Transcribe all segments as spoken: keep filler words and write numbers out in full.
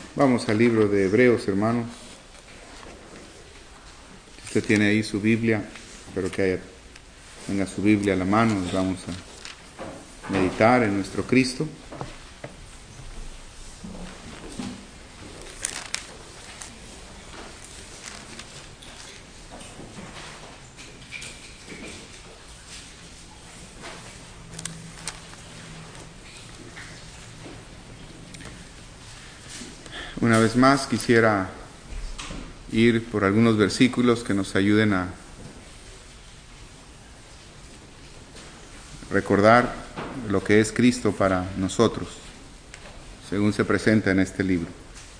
Vamos al libro de Hebreos, hermanos. Usted tiene ahí su Biblia, espero que haya, tenga su Biblia a la mano. Nos vamos a meditar en nuestro Cristo. Una vez más quisiera ir por algunos versículos que nos ayuden a recordar lo que es Cristo para nosotros, según se presenta en este libro.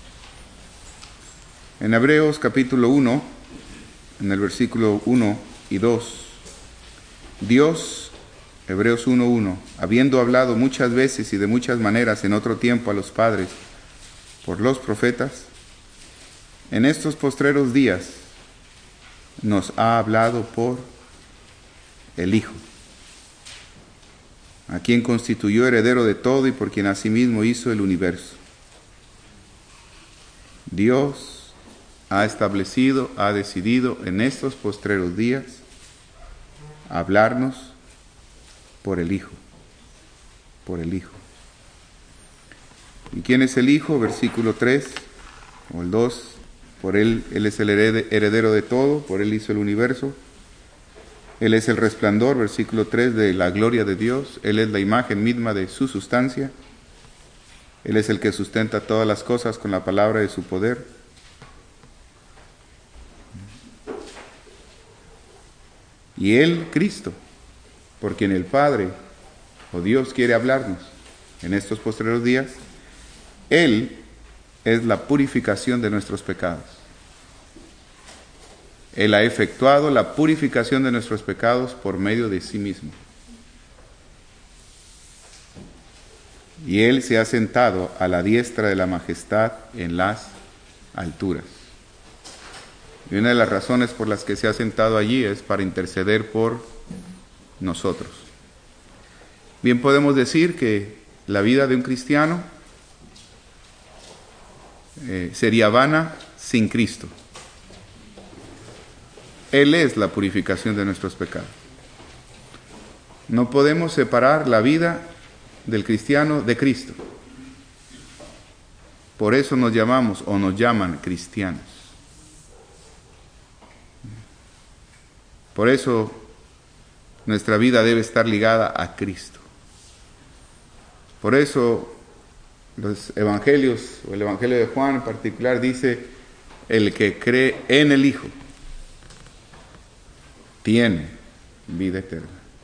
En Hebreos capítulo uno, en el versículo uno y dos, Dios, Hebreos uno uno, habiendo hablado muchas veces y de muchas maneras en otro tiempo a los padres por los profetas, en estos postreros días nos ha hablado por el Hijo, a quien constituyó heredero de todo y por quien asimismo hizo el universo. Dios ha establecido, ha decidido en estos postreros días hablarnos por el Hijo, por el Hijo. ¿Y quién es el Hijo? Versículo tres o el dos. Por él, él es el heredero de todo, por él hizo el universo. Él es el resplandor, versículo tres, de la gloria de Dios. Él es la imagen misma de su sustancia. Él es el que sustenta todas las cosas con la palabra de su poder. Y él, Cristo, por quien el Padre o Dios quiere hablarnos en estos postreros días, Él es la purificación de nuestros pecados. Él ha efectuado la purificación de nuestros pecados por medio de sí mismo. Y Él se ha sentado a la diestra de la majestad en las alturas. Y una de las razones por las que se ha sentado allí es para interceder por nosotros. Bien podemos decir que la vida de un cristiano Eh, sería vana sin Cristo. Él es la purificación de nuestros pecados. No podemos separar la vida del cristiano de Cristo. Por eso nos llamamos o nos llaman cristianos. Por eso nuestra vida debe estar ligada a Cristo. Por eso los evangelios, o el evangelio de Juan en particular, dice: el que cree en el Hijo tiene vida eterna.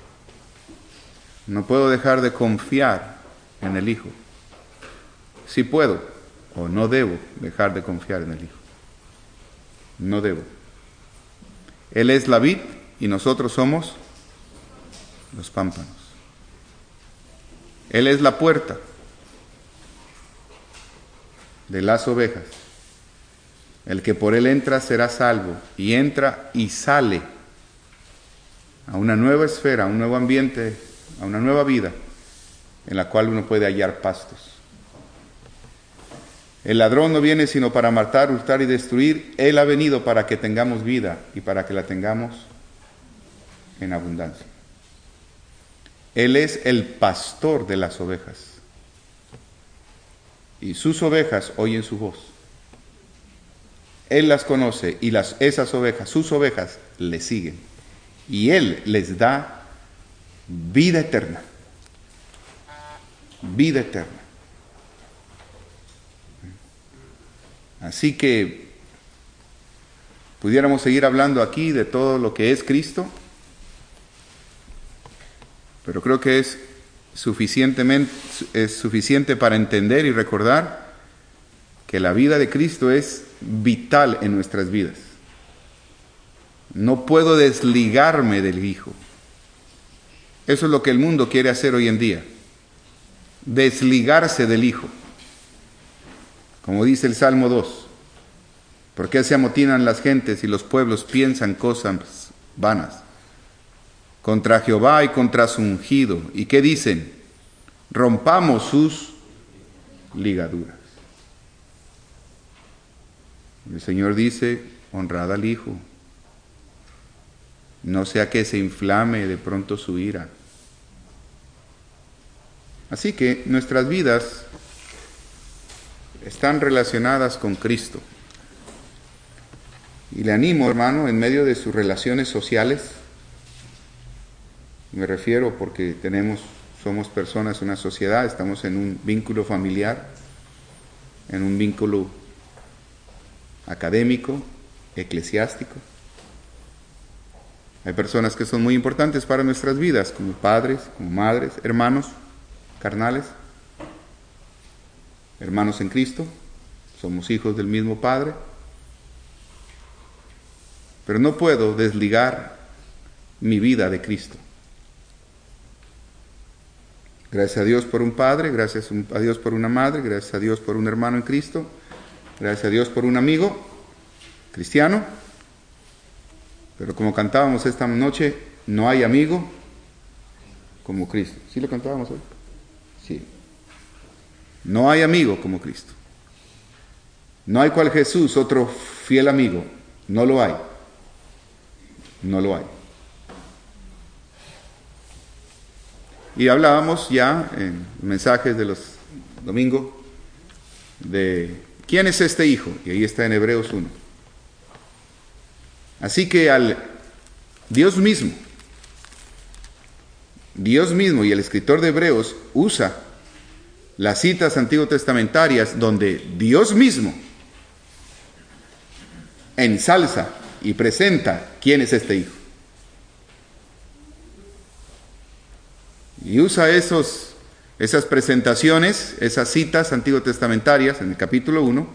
No puedo dejar de confiar en el Hijo. Sí puedo, o no debo dejar de confiar en el Hijo. No debo. Él es la vid y nosotros somos los pámpanos. Él es la puerta de las ovejas. El que por él entra será salvo, y entra y sale a una nueva esfera, a un nuevo ambiente, a una nueva vida en la cual uno puede hallar pastos. El ladrón no viene sino para matar, hurtar y destruir. Él ha venido para que tengamos vida y para que la tengamos en abundancia. Él es el pastor de las ovejas. Y sus ovejas oyen su voz. Él las conoce y las, esas ovejas, sus ovejas, le siguen. Y Él les da vida eterna. Vida eterna. Así que pudiéramos seguir hablando aquí de todo lo que es Cristo, pero creo que es Suficientemente, es suficiente para entender y recordar que la vida de Cristo es vital en nuestras vidas. No puedo desligarme del Hijo. Eso es lo que el mundo quiere hacer hoy en día. Desligarse del Hijo. Como dice el Salmo dos. ¿Por qué se amotinan las gentes y los pueblos piensan cosas vanas contra Jehová y contra su ungido? ¿Y qué dicen? Rompamos sus ligaduras. El Señor dice, honrad al Hijo, no sea que se inflame de pronto su ira. Así que nuestras vidas están relacionadas con Cristo. Y le animo, hermano, en medio de sus relaciones sociales, me refiero porque tenemos, somos personas, una sociedad, estamos en un vínculo familiar, en un vínculo académico, eclesiástico. Hay personas que son muy importantes para nuestras vidas, como padres, como madres, hermanos, carnales, hermanos en Cristo, somos hijos del mismo Padre. Pero no puedo desligar mi vida de Cristo. Gracias a Dios por un padre, gracias a Dios por una madre, gracias a Dios por un hermano en Cristo, gracias a Dios por un amigo cristiano. Pero como cantábamos esta noche, no hay amigo como Cristo. ¿Sí lo cantábamos hoy? Sí. No hay amigo como Cristo. No hay cual Jesús, otro fiel amigo. No lo hay. No lo hay. Y hablábamos ya en mensajes de los domingos de quién es este hijo, y ahí está en Hebreos uno. Así que al Dios mismo, Dios mismo y el escritor de Hebreos usa las citas antiguo testamentarias donde Dios mismo ensalza y presenta quién es este hijo. Y usa esos, esas presentaciones, esas citas antiguo testamentarias en el capítulo uno,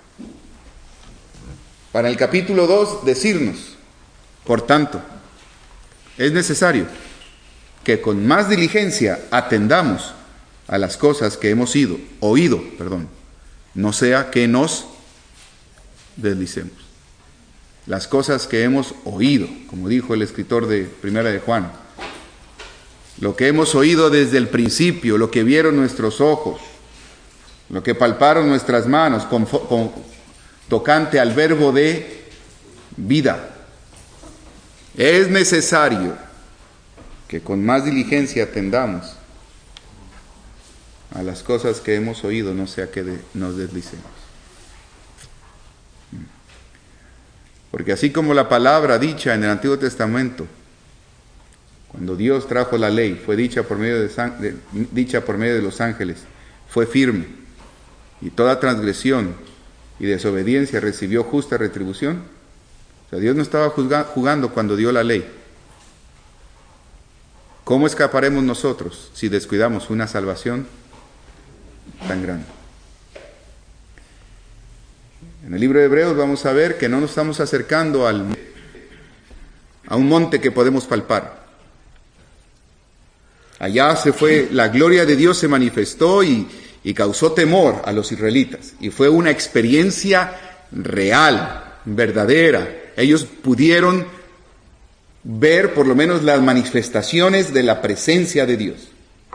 para el capítulo dos decirnos, por tanto, es necesario que con más diligencia atendamos a las cosas que hemos ido, oído, perdón, no sea que nos deslicemos. Las cosas que hemos oído, como dijo el escritor de Primera de Juan, lo que hemos oído desde el principio, lo que vieron nuestros ojos, lo que palparon nuestras manos, con, con, tocante al verbo de vida. Es necesario que con más diligencia atendamos a las cosas que hemos oído, no sea que de, nos deslicemos. Porque así como la palabra dicha en el Antiguo Testamento, cuando Dios trajo la ley, fue dicha por medio de, de, dicha por medio de los ángeles, fue firme, y toda transgresión y desobediencia recibió justa retribución. O sea, Dios no estaba jugando cuando dio la ley. ¿Cómo escaparemos nosotros si descuidamos una salvación tan grande? En el libro de Hebreos vamos a ver que no nos estamos acercando al, a un monte que podemos palpar. Allá se fue, la gloria de Dios se manifestó y, y causó temor a los israelitas. Y fue una experiencia real, verdadera. Ellos pudieron ver por lo menos las manifestaciones de la presencia de Dios.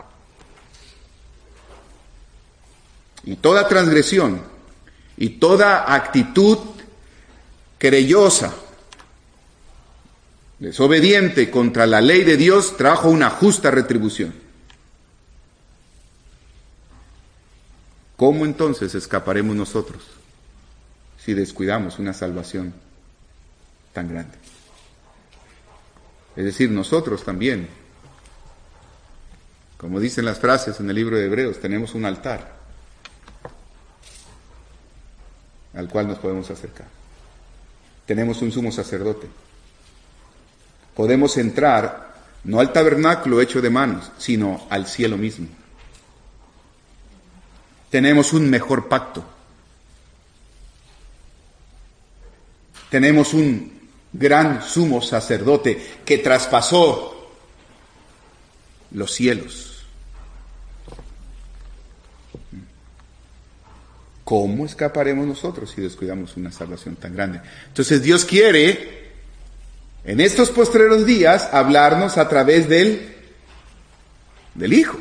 Y toda transgresión y toda actitud querellosa, desobediente contra la ley de Dios, trajo una justa retribución. ¿Cómo entonces escaparemos nosotros si descuidamos una salvación tan grande? Es decir, nosotros también, como dicen las frases en el libro de Hebreos, tenemos un altar al cual nos podemos acercar. Tenemos un sumo sacerdote. Podemos entrar no al tabernáculo hecho de manos, sino al cielo mismo. Tenemos un mejor pacto. Tenemos un gran sumo sacerdote que traspasó los cielos. ¿Cómo escaparemos nosotros si descuidamos una salvación tan grande? Entonces Dios quiere, en estos postreros días, hablarnos a través del, del Hijo.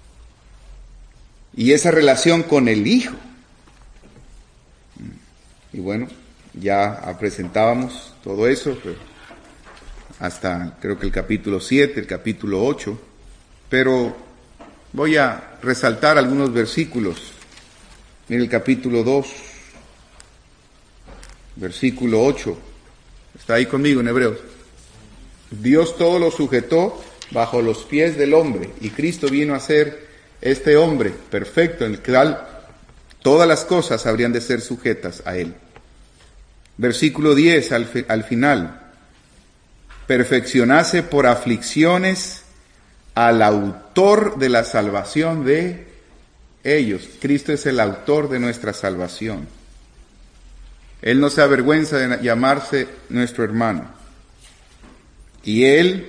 Y esa relación con el Hijo. Y bueno, ya presentábamos todo eso, hasta creo que el capítulo siete, el capítulo ocho, pero voy a resaltar algunos versículos. Mire el capítulo dos, versículo ocho, está ahí conmigo en Hebreos. Dios todo lo sujetó bajo los pies del hombre, y Cristo vino a ser este hombre perfecto, en el cual todas las cosas habrían de ser sujetas a él. Versículo diez, al, al final, perfeccionase por aflicciones al autor de la salvación de ellos. Cristo es el autor de nuestra salvación. Él no se avergüenza de llamarse nuestro hermano. Y Él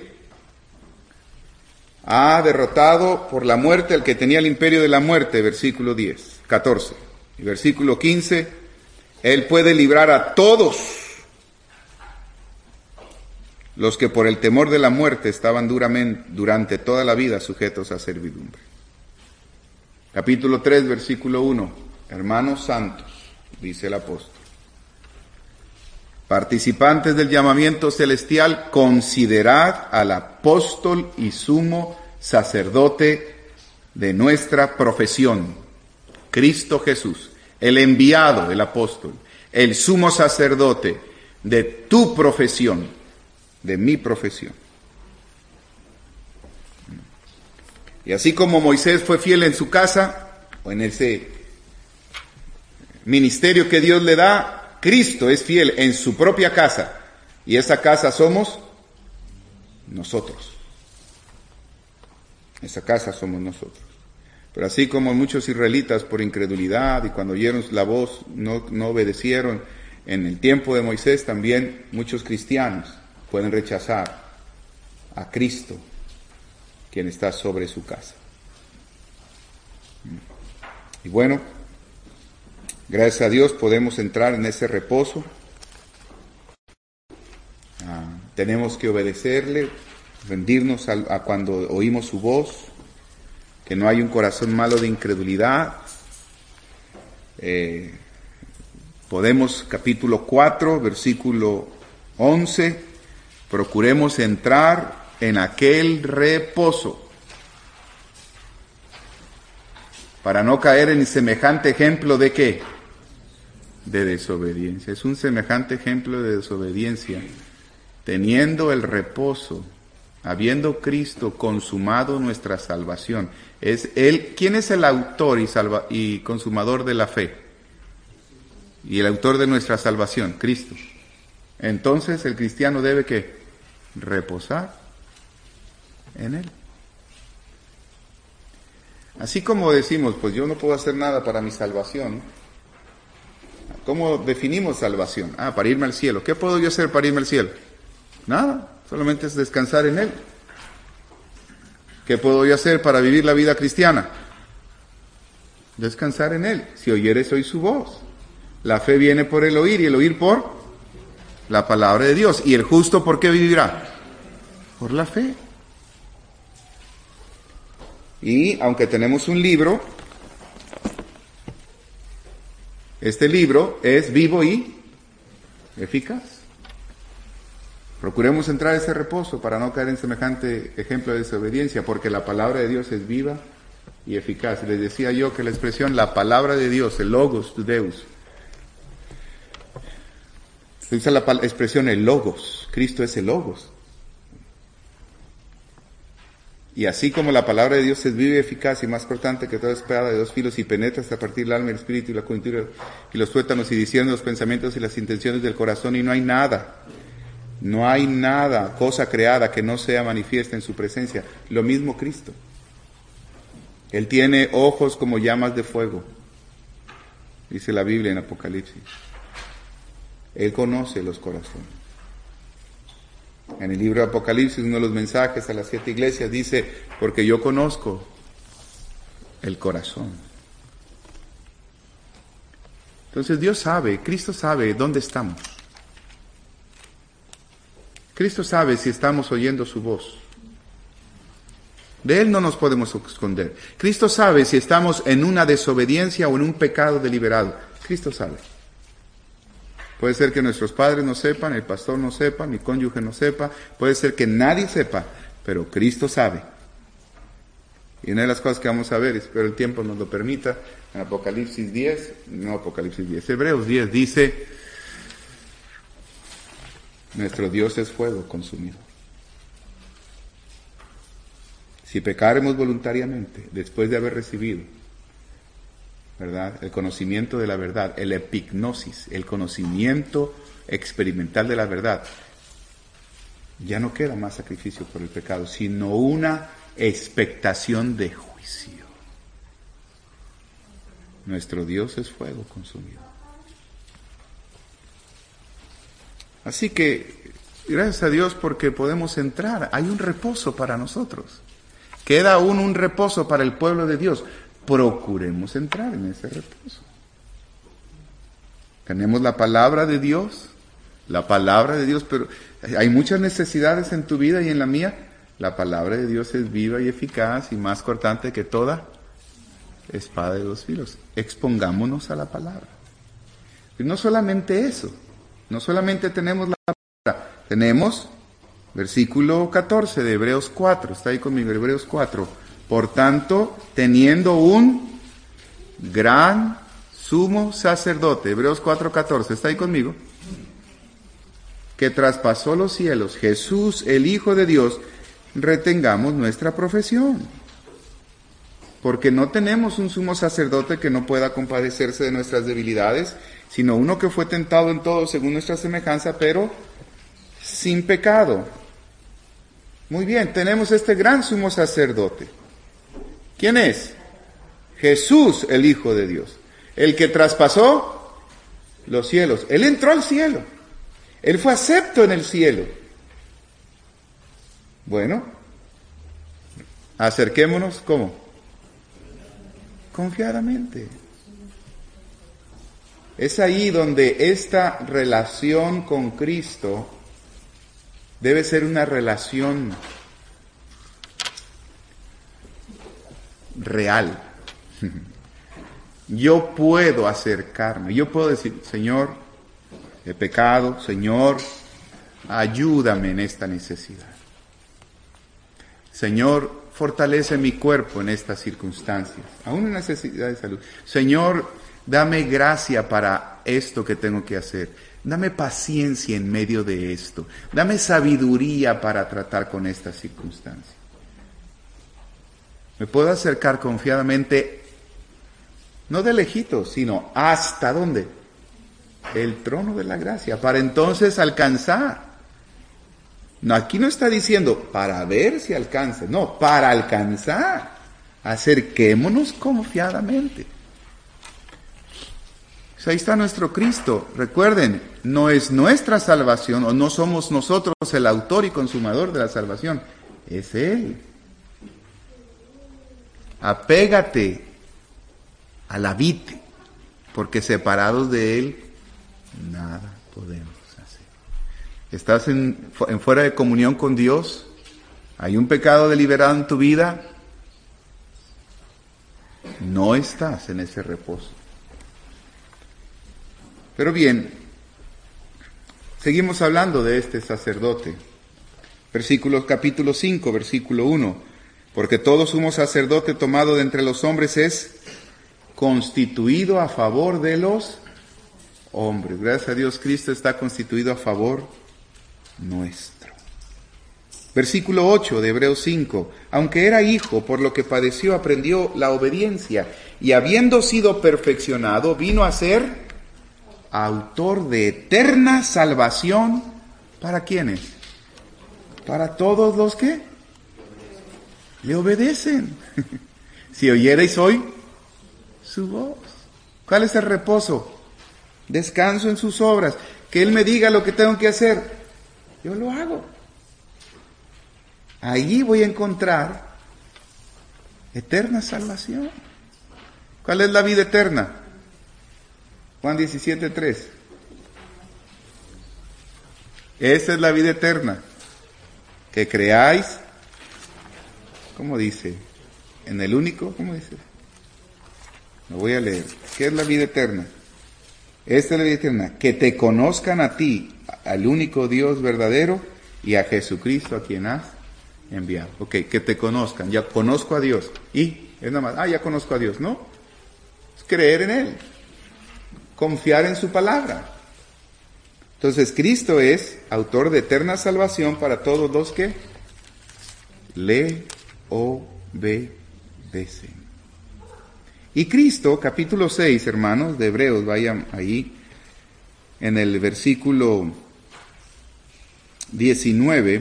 ha derrotado por la muerte al que tenía el imperio de la muerte, versículo diez, catorce. Y versículo quince, Él puede librar a todos los que por el temor de la muerte estaban duramente, durante toda la vida sujetos a servidumbre. Capítulo tres, versículo uno, hermanos santos, dice el apóstol, participantes del llamamiento celestial, considerad al apóstol y sumo sacerdote de nuestra profesión, Cristo Jesús, el enviado, el apóstol, el sumo sacerdote de tu profesión, de mi profesión. Y así como Moisés fue fiel en su casa, o en ese ministerio que Dios le da, Cristo es fiel en su propia casa, y esa casa somos nosotros. Esa casa somos nosotros. Pero así como muchos israelitas por incredulidad y cuando oyeron la voz no, no obedecieron, en el tiempo de Moisés también muchos cristianos pueden rechazar a Cristo, quien está sobre su casa. Y bueno, gracias a Dios podemos entrar en ese reposo. Ah, tenemos que obedecerle, rendirnos a, a cuando oímos su voz, que no hay un corazón malo de incredulidad. Eh, podemos, capítulo cuatro, versículo once, procuremos entrar en aquel reposo para no caer en semejante ejemplo de ¿qué? De desobediencia. Es un semejante ejemplo de desobediencia, teniendo el reposo, habiendo Cristo consumado nuestra salvación. Es él, ¿quién es el autor y, salva, y consumador de la fe? Y el autor de nuestra salvación, Cristo. Entonces el cristiano debe ¿qué? Reposar en él. Así como decimos, pues yo no puedo hacer nada para mi salvación. ¿Cómo definimos salvación? Ah, para irme al cielo. ¿Qué puedo yo hacer para irme al cielo? Nada, solamente es descansar en él. ¿Qué puedo yo hacer para vivir la vida cristiana? Descansar en él. Si oyeres hoy su voz. La fe viene por el oír y el oír por la palabra de Dios. ¿Y el justo por qué vivirá? Por la fe. Y aunque tenemos un libro, este libro es vivo y eficaz. Procuremos entrar a ese reposo para no caer en semejante ejemplo de desobediencia, porque la palabra de Dios es viva y eficaz. Les decía yo que la expresión la palabra de Dios, el logos de Deus, se usa la expresión el logos. Cristo es el logos. Y así como la palabra de Dios es viva y eficaz y más cortante que toda espada de dos filos y penetra hasta partir el alma, el espíritu y la coyuntura y los tuétanos y discierne los pensamientos y las intenciones del corazón, y no hay nada, no hay nada, cosa creada que no sea manifiesta en su presencia. Lo mismo Cristo. Él tiene ojos como llamas de fuego, dice la Biblia en Apocalipsis. Él conoce los corazones. En el libro de Apocalipsis, uno de los mensajes a las siete iglesias dice, porque yo conozco el corazón. Entonces Dios sabe, Cristo sabe dónde estamos. Cristo sabe si estamos oyendo su voz. De Él no nos podemos esconder. Cristo sabe si estamos en una desobediencia o en un pecado deliberado. Cristo sabe. Puede ser que nuestros padres no sepan, el pastor no sepa, mi cónyuge no sepa, puede ser que nadie sepa, pero Cristo sabe. Y una de las cosas que vamos a ver, espero el tiempo nos lo permita, en Apocalipsis diez, no Apocalipsis diez, Hebreos diez dice, nuestro Dios es fuego consumido. Si pecaremos voluntariamente, después de haber recibido, ¿verdad?, el conocimiento de la verdad, el epignosis, el conocimiento experimental de la verdad, ya no queda más sacrificio por el pecado, sino una expectación de juicio. Nuestro Dios es fuego consumido. Así que, gracias a Dios porque podemos entrar, hay un reposo para nosotros. Queda aún un reposo para el pueblo de Dios. Procuremos entrar en ese reposo. Tenemos la palabra de Dios, la palabra de Dios, pero hay muchas necesidades en tu vida y en la mía. La palabra de Dios es viva y eficaz y más cortante que toda espada de dos filos. Expongámonos a la palabra. Y no solamente eso, no solamente tenemos la palabra, tenemos versículo catorce de Hebreos cuatro, está ahí conmigo, Hebreos cuatro. Por tanto, teniendo un gran sumo sacerdote, Hebreos cuatro catorce, está ahí conmigo, que traspasó los cielos, Jesús, el Hijo de Dios, retengamos nuestra profesión. Porque no tenemos un sumo sacerdote que no pueda compadecerse de nuestras debilidades, sino uno que fue tentado en todo según nuestra semejanza, pero sin pecado. Muy bien, tenemos este gran sumo sacerdote. ¿Quién es? Jesús, el Hijo de Dios, el que traspasó los cielos. Él entró al cielo. Él fue acepto en el cielo. Bueno, acerquémonos, ¿cómo? Confiadamente. Es ahí donde esta relación con Cristo debe ser una relación real. Yo puedo acercarme, yo puedo decir, Señor, he pecado, Señor, ayúdame en esta necesidad. Señor, fortalece mi cuerpo en estas circunstancias, aún en necesidad de salud. Señor, dame gracia para esto que tengo que hacer. Dame paciencia en medio de esto. Dame sabiduría para tratar con estas circunstancias. Me puedo acercar confiadamente, no de lejitos, sino hasta ¿dónde? El trono de la gracia, para entonces alcanzar. No, aquí no está diciendo para ver si alcanza, no, para alcanzar. Acerquémonos confiadamente. Ahí está nuestro Cristo. Recuerden, no es nuestra salvación, o no somos nosotros el autor y consumador de la salvación, es Él. Apégate a la vid, porque separados de Él, nada podemos hacer. ¿Estás en, en fuera de comunión con Dios? ¿Hay un pecado deliberado en tu vida? No estás en ese reposo. Pero bien, seguimos hablando de este sacerdote. Versículo, capítulo cinco, versículo uno. Porque todo sumo sacerdote tomado de entre los hombres es constituido a favor de los hombres. Gracias a Dios, Cristo está constituido a favor nuestro. Versículo ocho de Hebreos cinco. Aunque era hijo, por lo que padeció, aprendió la obediencia. Y habiendo sido perfeccionado, vino a ser autor de eterna salvación. ¿Para quiénes? Para todos los que le obedecen. Si oyereis hoy su voz. ¿Cuál es el reposo? Descanso en sus obras. Que Él me diga lo que tengo que hacer. Yo lo hago. Allí voy a encontrar eterna salvación. ¿Cuál es la vida eterna? Juan diecisiete, tres. Esa es la vida eterna. Que creáis, ¿cómo dice? En el único, ¿cómo dice? Lo voy a leer. ¿Qué es la vida eterna? Esta es la vida eterna, que te conozcan a ti, al único Dios verdadero, y a Jesucristo a quien has enviado. Ok, que te conozcan, ya conozco a Dios. Y es nada más, ah, ya conozco a Dios, ¿no? Es creer en Él, confiar en su palabra. Entonces Cristo es autor de eterna salvación para todos los que le obedecen. Y Cristo, capítulo seis, hermanos, de Hebreos, vayan ahí, en el versículo diecinueve,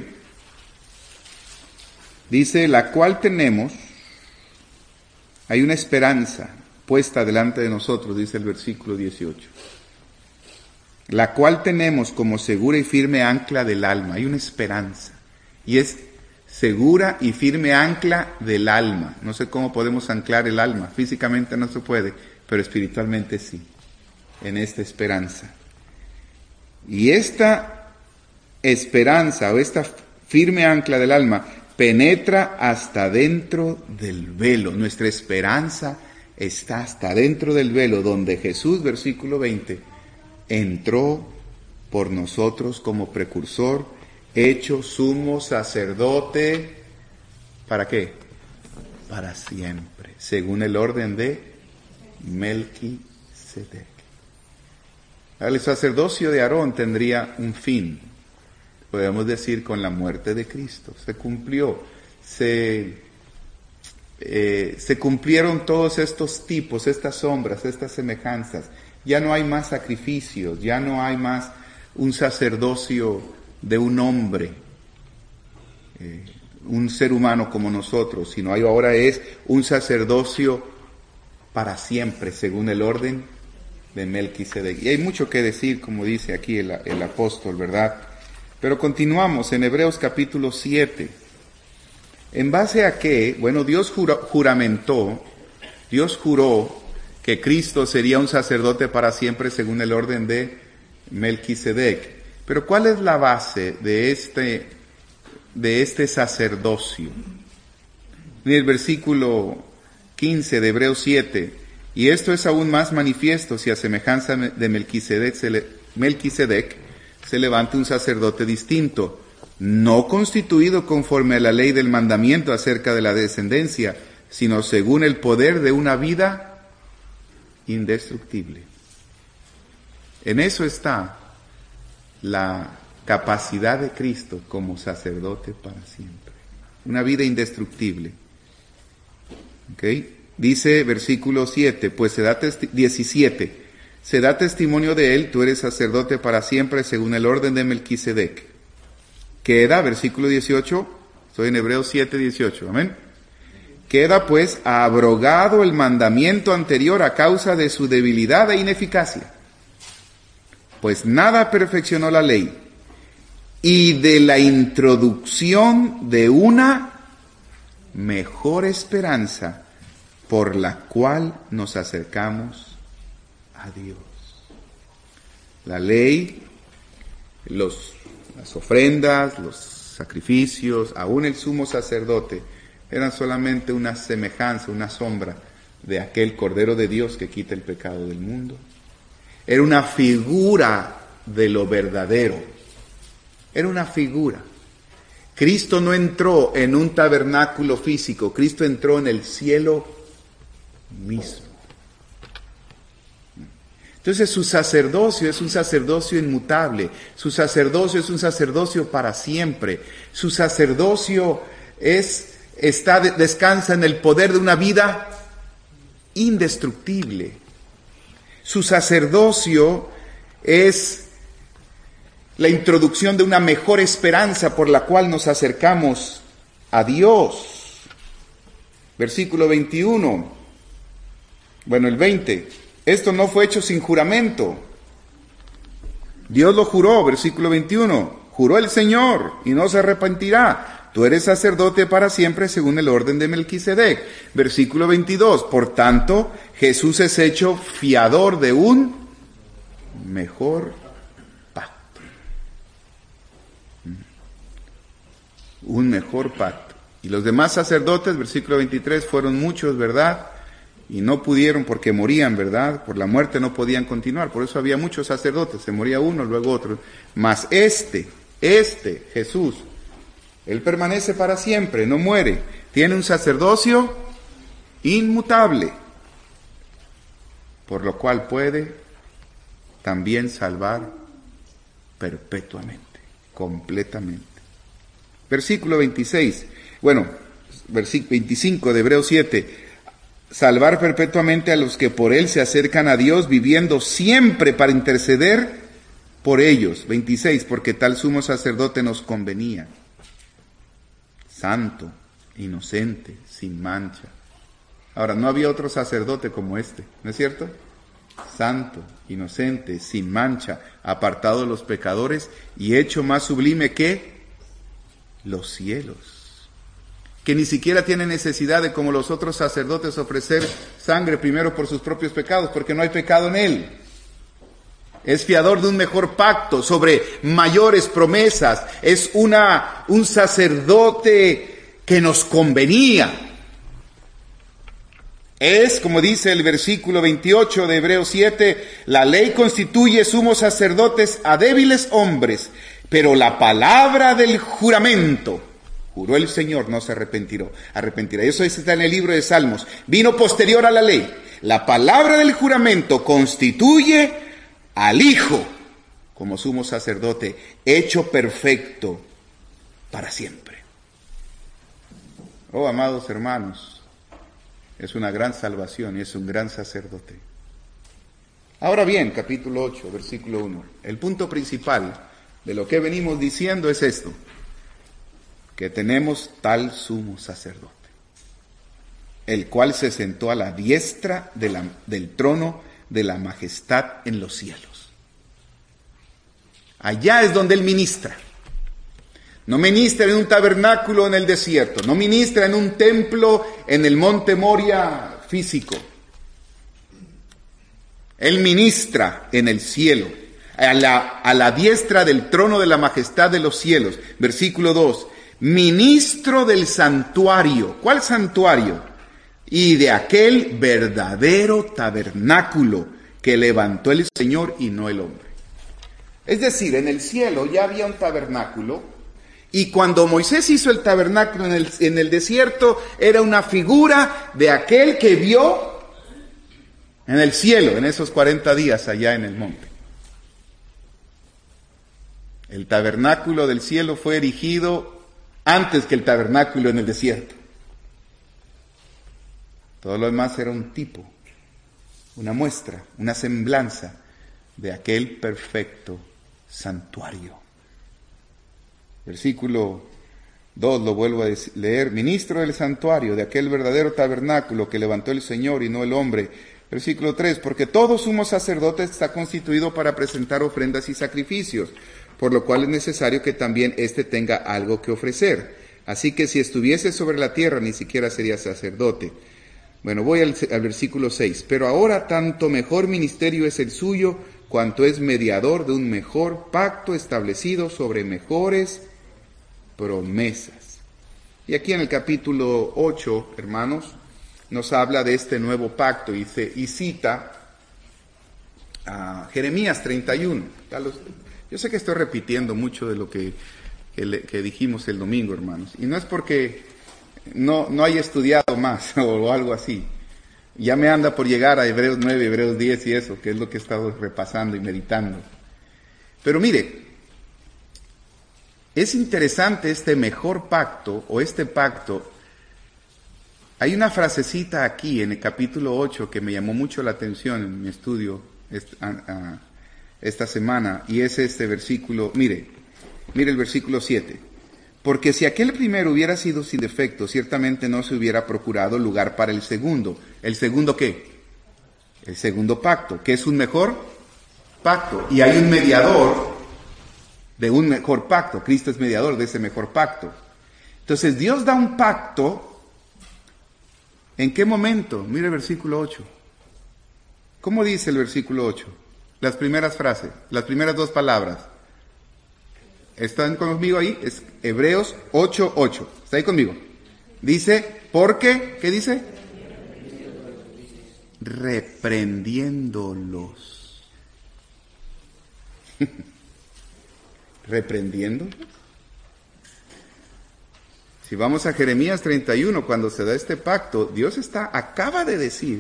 dice, la cual tenemos, hay una esperanza puesta delante de nosotros, dice el versículo dieciocho, la cual tenemos como segura y firme ancla del alma. Hay una esperanza, y es segura y firme ancla del alma. No sé cómo podemos anclar el alma, físicamente no se puede, pero espiritualmente sí, en esta esperanza. Y esta esperanza o esta firme ancla del alma penetra hasta dentro del velo. Nuestra esperanza está hasta dentro del velo, donde Jesús, versículo veinte, entró por nosotros como precursor, hecho sumo sacerdote, ¿para qué? Para siempre, según el orden de Melquisedec. El sacerdocio de Aarón tendría un fin, podemos decir, con la muerte de Cristo. Se cumplió, se, eh, se cumplieron todos estos tipos, estas sombras, estas semejanzas. Ya no hay más sacrificios, ya no hay más un sacerdocio de un hombre, eh, un ser humano como nosotros, sino hay ahora es un sacerdocio para siempre, según el orden de Melquisedec. Y hay mucho que decir, como dice aquí el, el apóstol, ¿verdad? Pero continuamos en Hebreos capítulo siete. ¿En base a qué? Bueno, Dios jura, juramentó, Dios juró que Cristo sería un sacerdote para siempre según el orden de Melquisedec. Pero ¿cuál es la base de este, de este sacerdocio? En el versículo quince de Hebreos siete, y esto es aún más manifiesto si a semejanza de Melquisedec se, le, Melquisedec se levanta un sacerdote distinto, no constituido conforme a la ley del mandamiento acerca de la descendencia, sino según el poder de una vida indestructible. En eso está la capacidad de Cristo como sacerdote para siempre. Una vida indestructible. ¿Ok? Dice versículo siete, pues se da testi- diecisiete, se da testimonio de él, tú eres sacerdote para siempre según el orden de Melquisedec. Queda, versículo dieciocho, estoy en Hebreos siete, dieciocho, amén. Queda pues abrogado el mandamiento anterior a causa de su debilidad e ineficacia. Pues nada perfeccionó la ley, y de la introducción de una mejor esperanza por la cual nos acercamos a Dios. La ley, los, las ofrendas, los sacrificios, aún el sumo sacerdote, eran solamente una semejanza, una sombra de aquel Cordero de Dios que quita el pecado del mundo. Era una figura de lo verdadero. Era una figura. Cristo no entró en un tabernáculo físico, Cristo entró en el cielo mismo. Entonces su sacerdocio es un sacerdocio inmutable, su sacerdocio es un sacerdocio para siempre, su sacerdocio es, está, descansa en el poder de una vida indestructible. Su sacerdocio es la introducción de una mejor esperanza por la cual nos acercamos a Dios. Versículo veintiuno, bueno, el veinte, esto no fue hecho sin juramento. Dios lo juró, versículo veintiuno, juró el Señor y no se arrepentirá. Tú eres sacerdote para siempre según el orden de Melquisedec. Versículo veintidós, por tanto, Jesús es hecho fiador de un mejor pacto. Un mejor pacto. Y los demás sacerdotes, versículo veintitrés, fueron muchos, ¿verdad? y no pudieron porque morían, ¿verdad? Por la muerte no podían continuar, por eso había muchos sacerdotes, se moría uno, luego otro. Mas este, este, Jesús, Él permanece para siempre, no muere, tiene un sacerdocio inmutable, por lo cual puede también salvar perpetuamente, completamente. Versículo veintiséis, bueno, versículo veinticinco de Hebreos siete, salvar perpetuamente a los que por Él se acercan a Dios, viviendo siempre para interceder por ellos. veintiséis, porque tal sumo sacerdote nos convenía, santo, inocente, sin mancha. Ahora, no había otro sacerdote como este, ¿no es cierto? Santo, inocente, sin mancha, apartado de los pecadores y hecho más sublime que los cielos, que ni siquiera tiene necesidad de, como los otros sacerdotes, ofrecer sangre primero por sus propios pecados, porque no hay pecado en Él. Es fiador de un mejor pacto, sobre mayores promesas. Es una, un sacerdote que nos convenía. Es, como dice el versículo veintiocho de Hebreos siete, la ley constituye sumos sacerdotes a débiles hombres, pero la palabra del juramento, juró el Señor, no se arrepentirá. arrepentirá. Eso está en el libro de Salmos. Vino posterior a la ley. La palabra del juramento constituye al Hijo como sumo sacerdote, hecho perfecto para siempre. Oh, amados hermanos, es una gran salvación y es un gran sacerdote. Ahora bien, capítulo ocho, versículo uno. El punto principal de lo que venimos diciendo es esto: que tenemos tal sumo sacerdote, el cual se sentó a la diestra de la, del trono de la majestad en los cielos. Allá es donde Él ministra. No ministra en un tabernáculo en el desierto, no ministra en un templo en el monte Moria físico. Él ministra en el cielo, a la, a la diestra del trono de la majestad de los cielos. Versículo dos, ministro del santuario. ¿Cuál santuario? Y de aquel verdadero tabernáculo que levantó el Señor y no el hombre. Es decir, en el cielo ya había un tabernáculo. Y cuando Moisés hizo el tabernáculo en el, en el desierto, era una figura de aquel que vio en el cielo, en esos cuarenta días allá en el monte. El tabernáculo del cielo fue erigido antes que el tabernáculo en el desierto. Todo lo demás era un tipo, una muestra, una semblanza de aquel perfecto santuario. Versículo dos, lo vuelvo a leer. Ministro del santuario, de aquel verdadero tabernáculo que levantó el Señor y no el hombre. Versículo tres, porque todo sumo sacerdote está constituido para presentar ofrendas y sacrificios, por lo cual es necesario que también éste tenga algo que ofrecer. Así que si estuviese sobre la tierra, ni siquiera sería sacerdote. Bueno, voy al, al versículo seis. Pero ahora tanto mejor ministerio es el suyo, cuanto es mediador de un mejor pacto establecido sobre mejores promesas. Y aquí en el capítulo ocho, hermanos, nos habla de este nuevo pacto y, se, y cita a Jeremías treinta y uno. Yo sé que estoy repitiendo mucho de lo que, que, le, que dijimos el domingo, hermanos, y no es porque no, no haya estudiado más o algo así. Ya me anda por llegar a Hebreos nueve, Hebreos diez y eso, que es lo que he estado repasando y meditando. Pero mire, es interesante este mejor pacto, o este pacto. Hay una frasecita aquí en el capítulo ocho que me llamó mucho la atención en mi estudio esta, esta semana, y es este versículo, mire, mire el versículo siete. Porque si aquel primero hubiera sido sin defecto, ciertamente no se hubiera procurado lugar para el segundo. ¿El segundo qué? El segundo pacto, que es un mejor pacto. Y hay un mediador de un mejor pacto. Cristo es mediador de ese mejor pacto. Entonces Dios da un pacto. ¿En qué momento? Mire el versículo ocho. ¿Cómo dice el versículo ocho? Las primeras frases, las primeras dos palabras. ¿Están conmigo ahí? Es Hebreos ocho, ocho. ¿Está ahí conmigo? Dice, ¿por qué? ¿Qué dice? reprendiéndolos. ¿Reprendiéndolos? Si vamos a Jeremías treinta y uno, cuando se da este pacto, Dios está, acaba de decir,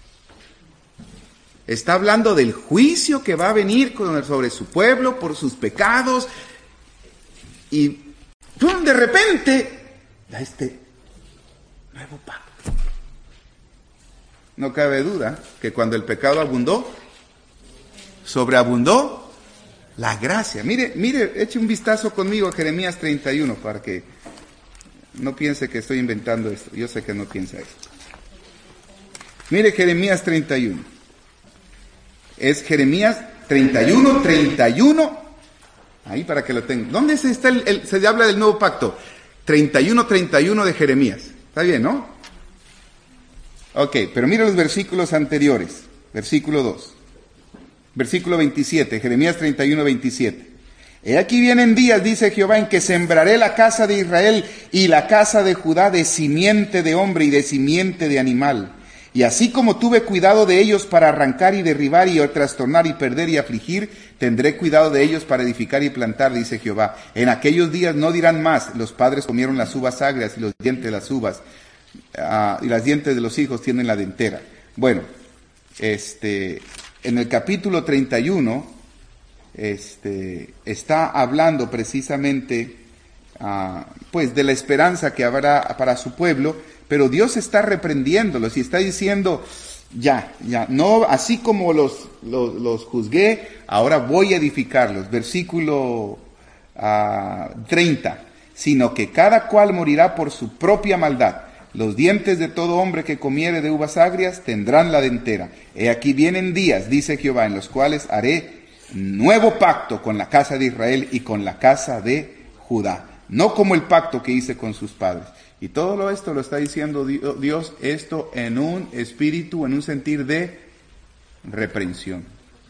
está hablando del juicio que va a venir sobre su pueblo por sus pecados, y ¡pum!, de repente da este nuevo pacto. No cabe duda que cuando el pecado abundó, sobreabundó la gracia. Mire, mire, eche un vistazo conmigo a Jeremías treinta y uno para que no piense que estoy inventando esto. Yo sé que no piensa esto. Mire Jeremías treinta y uno. Es Jeremías treinta y uno, treinta y uno. Ahí para que lo tengan. ¿Dónde se está el, el, se habla del nuevo pacto? treinta y uno, treinta y uno de Jeremías. ¿Está bien, no? Ok, pero mira los versículos anteriores. Versículo dos. Versículo veintisiete. Jeremías treinta y uno, veintisiete. He aquí vienen días, dice Jehová, en que sembraré la casa de Israel y la casa de Judá de simiente de hombre y de simiente de animal. Y así como tuve cuidado de ellos para arrancar y derribar y trastornar y perder y afligir, tendré cuidado de ellos para edificar y plantar, dice Jehová. En aquellos días no dirán más, los padres comieron las uvas agrias y los dientes de las uvas, uh, y las dientes de los hijos tienen la dentera. Bueno, este, en el capítulo treinta y uno, este, está hablando precisamente, uh, pues, de la esperanza que habrá para su pueblo, pero Dios está reprendiéndolos y está diciendo, ya, ya, no, así como los, los, los juzgué, ahora voy a edificarlos. Versículo uh, treinta, sino que cada cual morirá por su propia maldad. Los dientes de todo hombre que comiere de uvas agrias tendrán la dentera. He aquí vienen días, dice Jehová, en los cuales haré nuevo pacto con la casa de Israel y con la casa de Judá, no como el pacto que hice con sus padres. Y todo esto lo está diciendo Dios, esto en un espíritu, en un sentir de reprensión.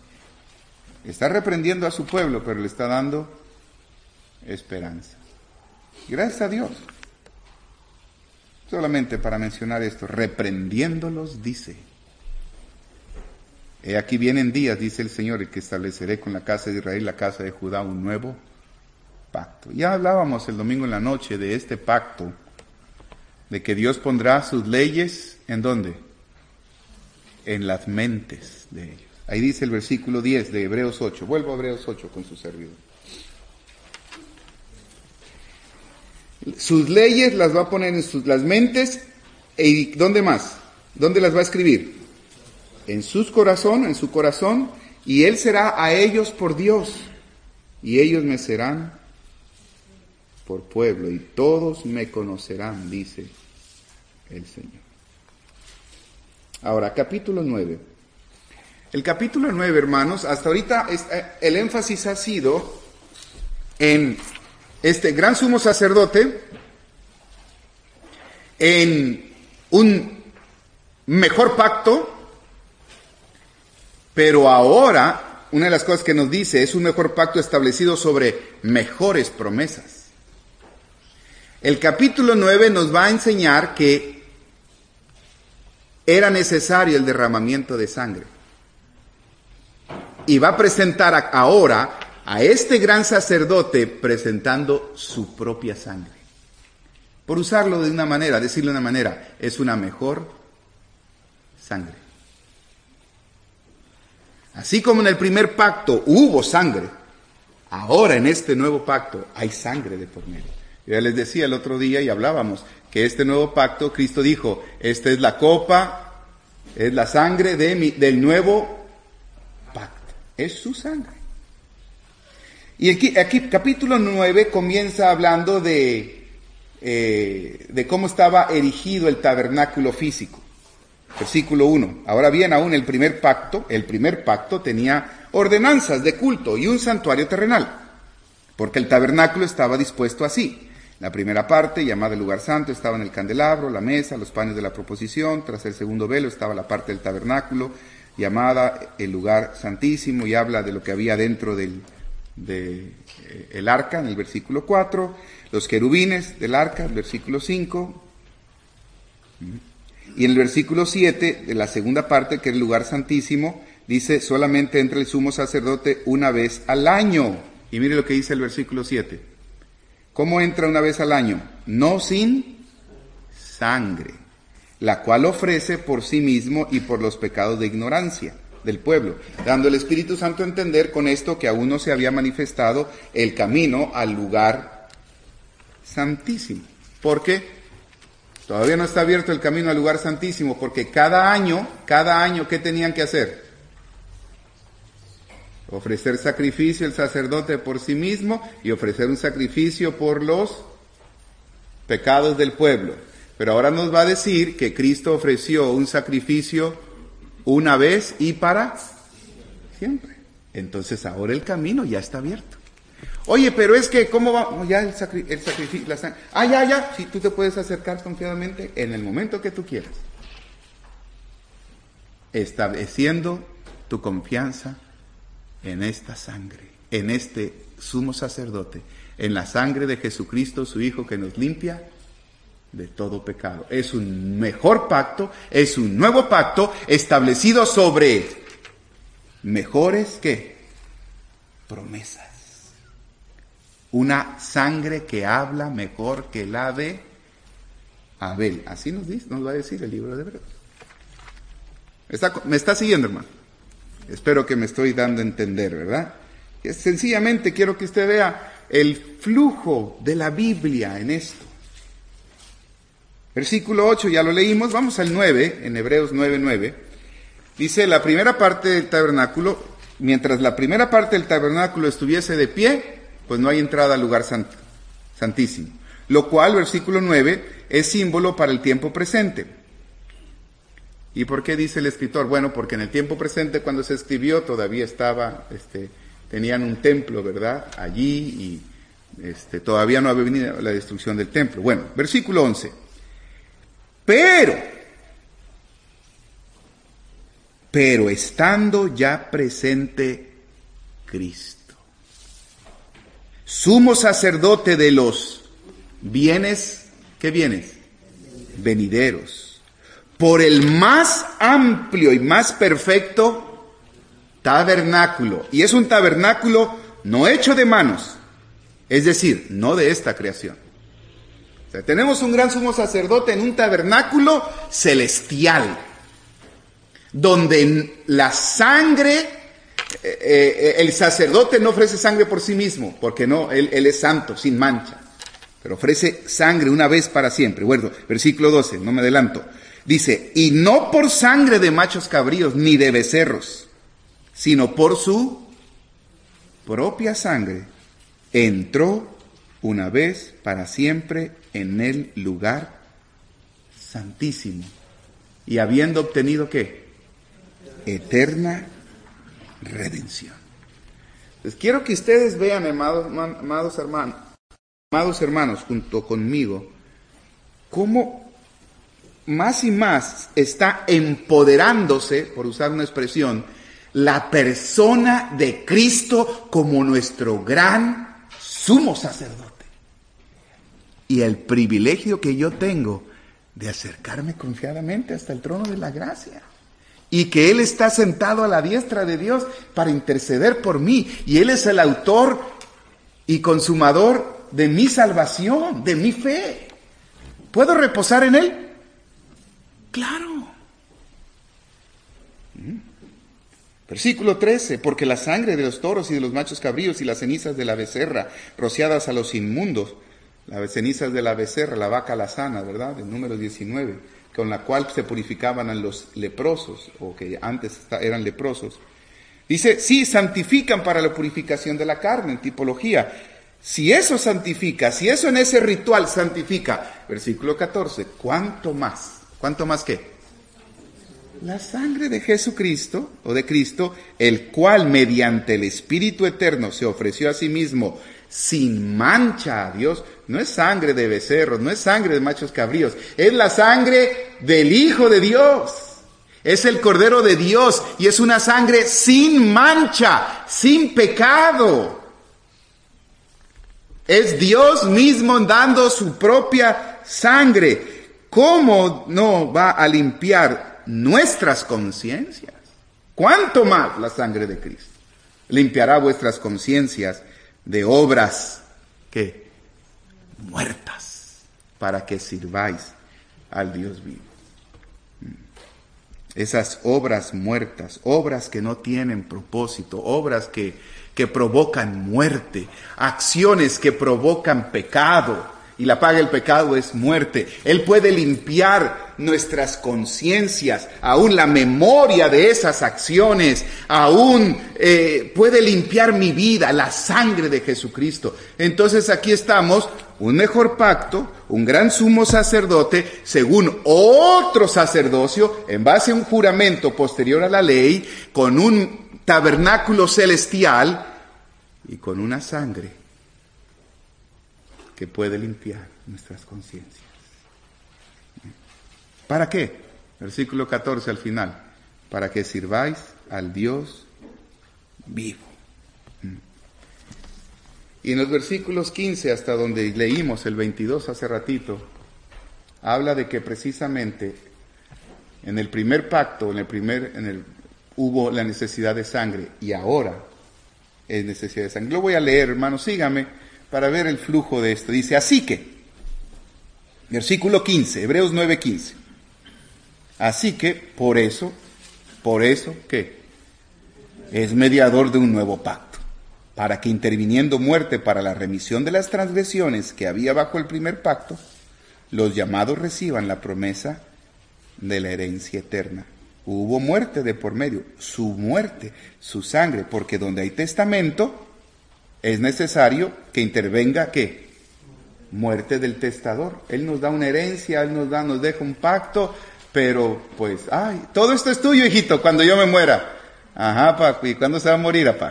Está reprendiendo a su pueblo, pero le está dando esperanza. Gracias a Dios. Solamente para mencionar esto, reprendiéndolos dice, he aquí vienen días, dice el Señor, el que estableceré con la casa de Israel y la casa de Judá un nuevo pacto. Ya hablábamos el domingo en la noche de este pacto, de que Dios pondrá sus leyes, ¿en dónde? En las mentes de ellos. Ahí dice el versículo diez de Hebreos ocho. Vuelvo a Hebreos ocho con su servidor. Sus leyes las va a poner en sus, las mentes, ¿y dónde más? ¿Dónde las va a escribir? En sus corazones, en su corazón, y Él será a ellos por Dios, y ellos me serán por pueblo, y todos me conocerán, dice el Señor. Ahora, capítulo nueve. El capítulo nueve, hermanos, hasta ahorita el énfasis ha sido en este gran sumo sacerdote, en un mejor pacto, pero ahora una de las cosas que nos dice es un mejor pacto establecido sobre mejores promesas. El capítulo nueve nos va a enseñar que era necesario el derramamiento de sangre. Y va a presentar ahora a este gran sacerdote presentando su propia sangre. Por usarlo de una manera, decirlo de una manera, es una mejor sangre. Así como en el primer pacto hubo sangre, ahora en este nuevo pacto hay sangre de por medio. Yo ya les decía el otro día y hablábamos que este nuevo pacto, Cristo dijo, esta es la copa, es la sangre de mi, del nuevo pacto, es su sangre. Y aquí, aquí capítulo nueve comienza hablando de, eh, de cómo estaba erigido el tabernáculo físico. Versículo uno. Ahora bien, aún el primer pacto, el primer pacto tenía ordenanzas de culto y un santuario terrenal, porque el tabernáculo estaba dispuesto así. La primera parte, llamada el lugar santo, estaba en el candelabro, la mesa, los panes de la proposición. Tras el segundo velo estaba la parte del tabernáculo, llamada el lugar santísimo, y habla de lo que había dentro del de, eh, el arca, en el versículo cuatro. Los querubines del arca, el versículo cinco. Y en el versículo siete, de la segunda parte, que es el lugar santísimo, dice, solamente entra el sumo sacerdote una vez al año. Y mire lo que dice el versículo siete. ¿Cómo entra una vez al año? No sin sangre, la cual ofrece por sí mismo y por los pecados de ignorancia del pueblo, dando el Espíritu Santo a entender con esto que aún no se había manifestado el camino al lugar santísimo. ¿Por qué? Todavía no está abierto el camino al lugar santísimo, porque cada año, cada año, ¿qué tenían que hacer? Ofrecer sacrificio el sacerdote por sí mismo y ofrecer un sacrificio por los pecados del pueblo. Pero ahora nos va a decir que Cristo ofreció un sacrificio una vez y para siempre. Entonces ahora el camino ya está abierto. Oye, pero es que, ¿cómo va? Oh, ya el, sacri el sacrificio, la sangre. Ah, ya, ya. Si sí, tú te puedes acercar confiadamente en el momento que tú quieras. Estableciendo tu confianza en esta sangre, en este sumo sacerdote, en la sangre de Jesucristo, su Hijo, que nos limpia de todo pecado. Es un mejor pacto, es un nuevo pacto establecido sobre mejores, ¿qué? Promesas. Una sangre que habla mejor que la de Abel. Así nos dice, nos va a decir el libro de Hebreos. ¿Está, ¿Me está siguiendo, hermano? Espero que me estoy dando a entender, ¿verdad? Sencillamente quiero que usted vea el flujo de la Biblia en esto. Versículo ocho, ya lo leímos, vamos al nueve, en Hebreos nueve, nueve. Dice, la primera parte del tabernáculo, mientras la primera parte del tabernáculo estuviese de pie, pues no hay entrada al lugar santo, santísimo. Lo cual, versículo nueve, es símbolo para el tiempo presente. ¿Y por qué dice el escritor? Bueno, porque en el tiempo presente, cuando se escribió, todavía estaba, este, tenían un templo, ¿verdad? Allí, y este, todavía no había venido la destrucción del templo. Bueno, versículo once. Pero, pero estando ya presente Cristo, sumo sacerdote de los bienes, ¿qué bienes? Venideros, por el más amplio y más perfecto tabernáculo. Y es un tabernáculo no hecho de manos, es decir, no de esta creación. O sea, tenemos un gran sumo sacerdote en un tabernáculo celestial, donde la sangre, eh, eh, el sacerdote no ofrece sangre por sí mismo, porque no, él, él es santo, sin mancha, pero ofrece sangre una vez para siempre. Bueno, versículo doce, no me adelanto. Dice, y no por sangre de machos cabríos ni de becerros, sino por su propia sangre, entró una vez para siempre en el lugar santísimo. Y habiendo obtenido, ¿qué? Eterna redención. Entonces quiero que ustedes vean, amados, amados hermanos, amados hermanos, junto conmigo, cómo más y más está empoderándose, por usar una expresión, la persona de Cristo como nuestro gran sumo sacerdote. Y el privilegio que yo tengo de acercarme confiadamente hasta el trono de la gracia. Y que Él está sentado a la diestra de Dios para interceder por mí. Y Él es el autor y consumador de mi salvación, de mi fe. ¿Puedo reposar en Él? Claro. Versículo trece, porque la sangre de los toros y de los machos cabríos y las cenizas de la becerra rociadas a los inmundos, las cenizas de la becerra, la vaca alazana, ¿verdad? El número diecinueve, con la cual se purificaban a los leprosos, o que antes eran leprosos. Dice, sí, santifican para la purificación de la carne, en tipología. Si eso santifica, si eso en ese ritual santifica, versículo catorce, ¿cuánto más? ¿Cuánto más qué? La sangre de Jesucristo, o de Cristo, el cual mediante el Espíritu Eterno se ofreció a sí mismo sin mancha a Dios. No es sangre de becerros, no es sangre de machos cabríos, es la sangre del Hijo de Dios. Es el Cordero de Dios y es una sangre sin mancha, sin pecado. Es Dios mismo dando su propia sangre. ¿cómo no va a limpiar nuestras conciencias? ¿Cuánto más la sangre de Cristo limpiará vuestras conciencias de obras que muertas, para que sirváis al Dios vivo? Esas obras muertas, obras que no tienen propósito, obras que, que provocan muerte, acciones que provocan pecado, y la paga del pecado es muerte. Él puede limpiar nuestras conciencias, aún la memoria de esas acciones, aún eh, puede limpiar mi vida, la sangre de Jesucristo. Entonces aquí estamos, un mejor pacto, un gran sumo sacerdote, según otro sacerdocio, en base a un juramento posterior a la ley, con un tabernáculo celestial y con una sangre que puede limpiar nuestras conciencias. ¿Para qué? Versículo catorce al final. Para que sirváis al Dios vivo. Y en los versículos quince hasta donde leímos el veintidós hace ratito, habla de que precisamente en el primer pacto, en el primer, en el, hubo la necesidad de sangre, y ahora es necesidad de sangre. Lo voy a leer, hermanos, sígame, para ver el flujo de esto. Dice, así que, versículo quince, Hebreos nueve quince. Así que, por eso, por eso, ¿qué? Es mediador de un nuevo pacto, para que interviniendo muerte para la remisión de las transgresiones que había bajo el primer pacto, los llamados reciban la promesa de la herencia eterna. Hubo muerte de por medio, su muerte, su sangre, porque donde hay testamento, es necesario que intervenga, ¿qué? Muerte del testador. Él nos da una herencia, Él nos da, nos deja un pacto, pero pues, ay, todo esto es tuyo, hijito, cuando yo me muera. Ajá, pa, ¿y cuándo se va a morir, apá?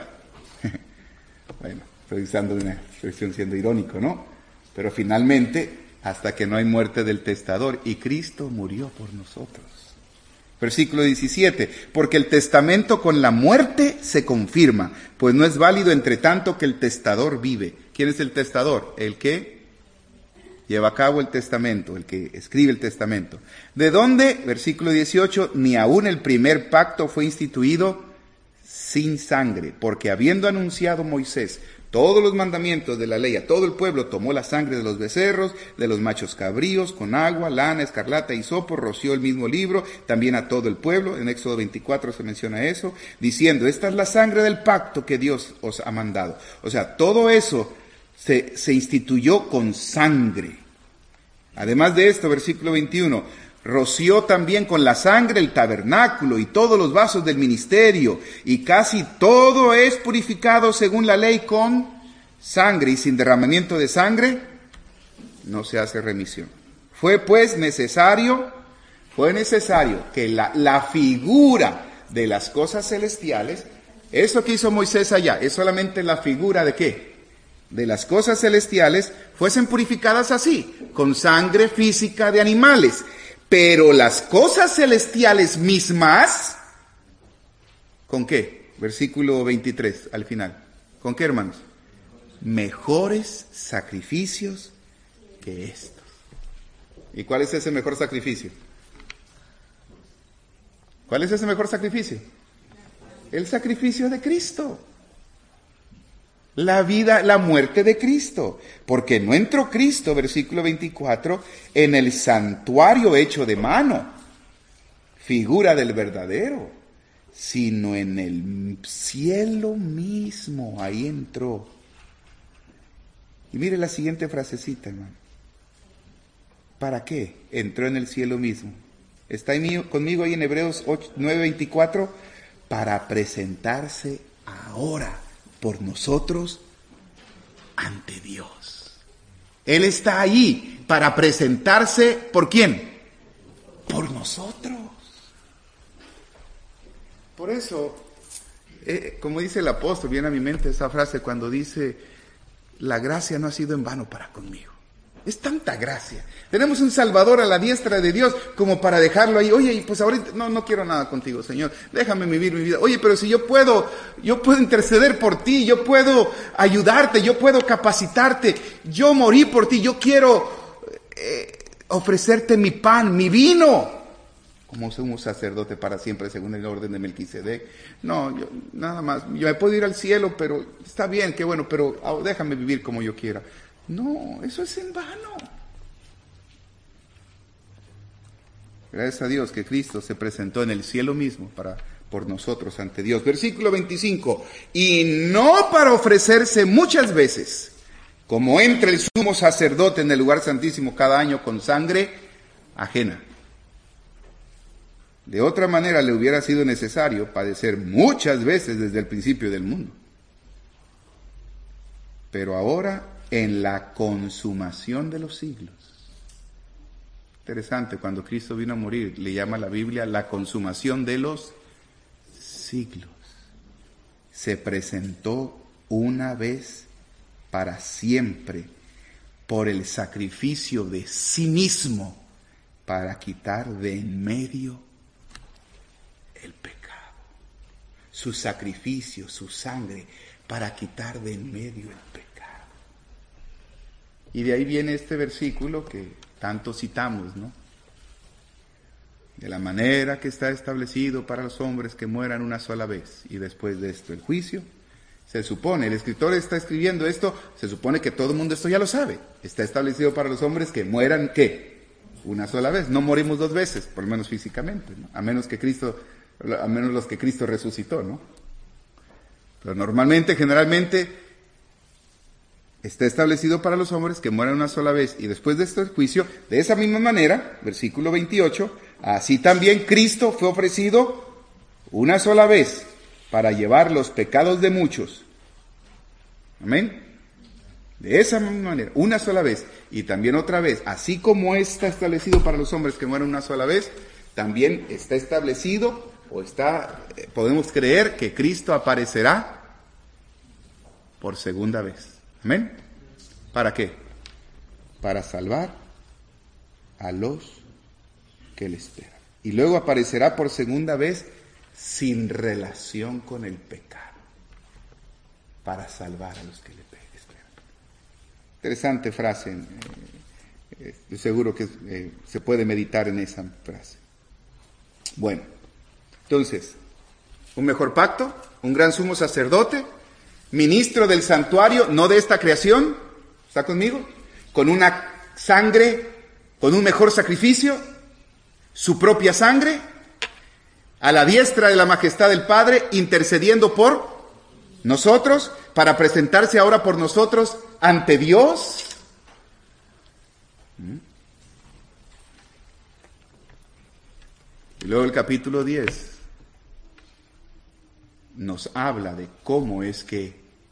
Bueno, estoy usando una expresión siendo irónico, ¿no? Pero finalmente, hasta que no hay muerte del testador, y Cristo murió por nosotros. Versículo diecisiete, porque el testamento con la muerte se confirma, pues no es válido entre tanto que el testador vive. ¿Quién es el testador? El que lleva a cabo el testamento, el que escribe el testamento. ¿De dónde? Versículo dieciocho, ni aún el primer pacto fue instituido sin sangre, porque habiendo anunciado Moisés todos los mandamientos de la ley a todo el pueblo, tomó la sangre de los becerros, de los machos cabríos, con agua, lana, escarlata y hisopo, roció el mismo libro, también a todo el pueblo. En Éxodo veinticuatro se menciona eso, diciendo, esta es la sangre del pacto que Dios os ha mandado. O sea, todo eso se, se instituyó con sangre. Además de esto, versículo veintiuno, roció también con la sangre el tabernáculo y todos los vasos del ministerio, y casi todo es purificado según la ley con sangre, y sin derramamiento de sangre no se hace remisión. Fue pues necesario, fue necesario que la, la figura de las cosas celestiales, eso que hizo Moisés allá, es solamente la figura de ¿qué? De las cosas celestiales, fuesen purificadas así, con sangre física de animales. Pero las cosas celestiales mismas, ¿con qué? Versículo veintitrés al final. ¿Con qué, hermanos? Mejores sacrificios que estos. ¿Y cuál es ese mejor sacrificio? ¿Cuál es ese mejor sacrificio? El sacrificio de Cristo. La vida, la muerte de Cristo. Porque no entró Cristo, versículo veinticuatro, en el santuario hecho de mano, figura del verdadero, sino en el cielo mismo. Ahí entró. Y mire la siguiente frasecita, hermano. ¿Para qué entró en el cielo mismo? ¿Está ahí conmigo ahí en Hebreos nueve veinticuatro? Para presentarse ahora por nosotros ante Dios. Él está ahí para presentarse, ¿por quién? Por nosotros. Por eso, eh, como dice el apóstol, viene a mi mente esa frase cuando dice, la gracia no ha sido en vano para conmigo. Es tanta gracia. Tenemos un Salvador a la diestra de Dios como para dejarlo ahí. Oye, pues ahorita no, no quiero nada contigo, Señor. Déjame vivir mi vida. Oye, pero si yo puedo, yo puedo interceder por ti, yo puedo ayudarte, yo puedo capacitarte, yo morí por ti, yo quiero eh, ofrecerte mi pan, mi vino, como sumo sacerdote para siempre según el orden de Melquisedec. No, yo, nada más, yo me puedo ir al cielo, pero está bien, qué bueno, pero oh, déjame vivir como yo quiera. No, eso es en vano. Gracias a Dios que Cristo se presentó en el cielo mismo para, por nosotros ante Dios. Versículo veinticinco, y no para ofrecerse muchas veces, como entra el sumo sacerdote en el lugar santísimo cada año con sangre ajena. De otra manera le hubiera sido necesario padecer muchas veces desde el principio del mundo. Pero ahora en la consumación de los siglos. Interesante, cuando Cristo vino a morir, le llama la Biblia la consumación de los siglos. Se presentó una vez para siempre por el sacrificio de sí mismo para quitar de en medio el pecado. Su sacrificio, su sangre, para quitar de en medio el pecado. Y de ahí viene este versículo que tanto citamos, ¿no? De la manera que está establecido para los hombres que mueran una sola vez, y después de esto el juicio. Se supone, el escritor está escribiendo esto, se supone que todo el mundo esto ya lo sabe. Está establecido para los hombres que mueran, ¿qué? Una sola vez. No morimos dos veces, por lo menos físicamente, ¿no? A menos que Cristo, a menos los que Cristo resucitó, ¿no? Pero normalmente, generalmente, está establecido para los hombres que mueran una sola vez, y después de esto el juicio. De esa misma manera, versículo veintiocho, así también Cristo fue ofrecido una sola vez para llevar los pecados de muchos. Amén. De esa misma manera, una sola vez, y también otra vez, así como está establecido para los hombres que mueren una sola vez, también está establecido, o está, eh, podemos creer que Cristo aparecerá por segunda vez. Amén. ¿Para qué? Para salvar a los que le esperan. Y luego aparecerá por segunda vez sin relación con el pecado, para salvar a los que le esperan. Interesante frase. Eh, eh, seguro que eh, se puede meditar en esa frase. Bueno, entonces, un mejor pacto, un gran sumo sacerdote, ministro del santuario, no de esta creación, ¿está conmigo? Con una sangre, con un mejor sacrificio, su propia sangre, a la diestra de la majestad del Padre, intercediendo por nosotros, para presentarse ahora por nosotros ante Dios. Y luego el capítulo diez nos habla de cómo es que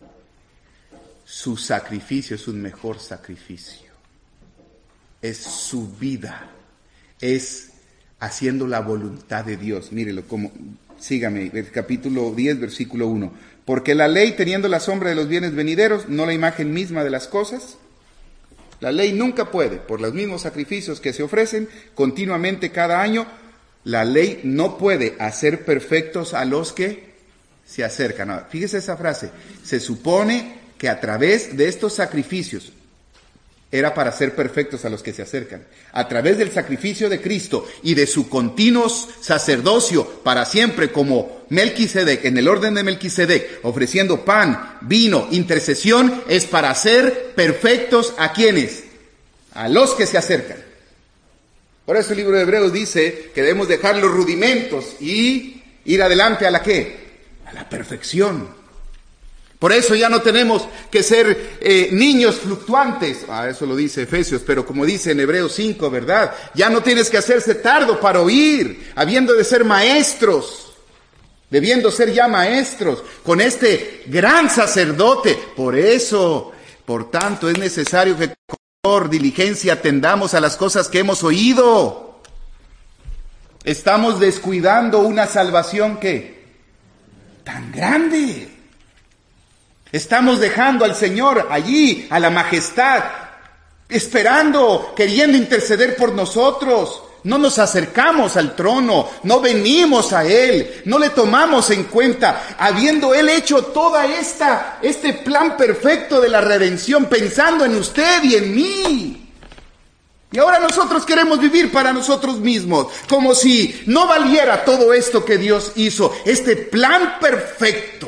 su sacrificio es un mejor sacrificio. Es su vida, es haciendo la voluntad de Dios. Mírelo, como, sígame, el capítulo diez, versículo uno. Porque la ley, teniendo la sombra de los bienes venideros, no la imagen misma de las cosas. La ley nunca puede, por los mismos sacrificios que se ofrecen continuamente cada año, la ley no puede hacer perfectos a los que se acercan. Ahora, fíjese esa frase. Se supone que a través de estos sacrificios era para ser perfectos a los que se acercan. A través del sacrificio de Cristo y de su continuo sacerdocio para siempre, como Melquisedec, en el orden de Melquisedec, ofreciendo pan, vino, intercesión, es para ser perfectos a quienes, a los que se acercan. Por eso el libro de Hebreos dice que debemos dejar los rudimentos y ir adelante a la ¿qué? A la perfección. Por eso ya no tenemos que ser eh, niños fluctuantes. Ah, eso lo dice Efesios, pero como dice en Hebreos cinco, ¿verdad? Ya no tienes que hacerse tardo para oír, habiendo de ser maestros, debiendo ser ya maestros, con este gran sacerdote. Por eso, por tanto, es necesario que con mayor diligencia atendamos a las cosas que hemos oído. Estamos descuidando una salvación que tan grande. Estamos dejando al Señor allí, a la majestad, esperando, queriendo interceder por nosotros. No nos acercamos al trono, no venimos a Él, no le tomamos en cuenta, habiendo Él hecho toda esta, este plan perfecto de la redención, pensando en usted y en mí. Y ahora nosotros queremos vivir para nosotros mismos, como si no valiera todo esto que Dios hizo, este plan perfecto.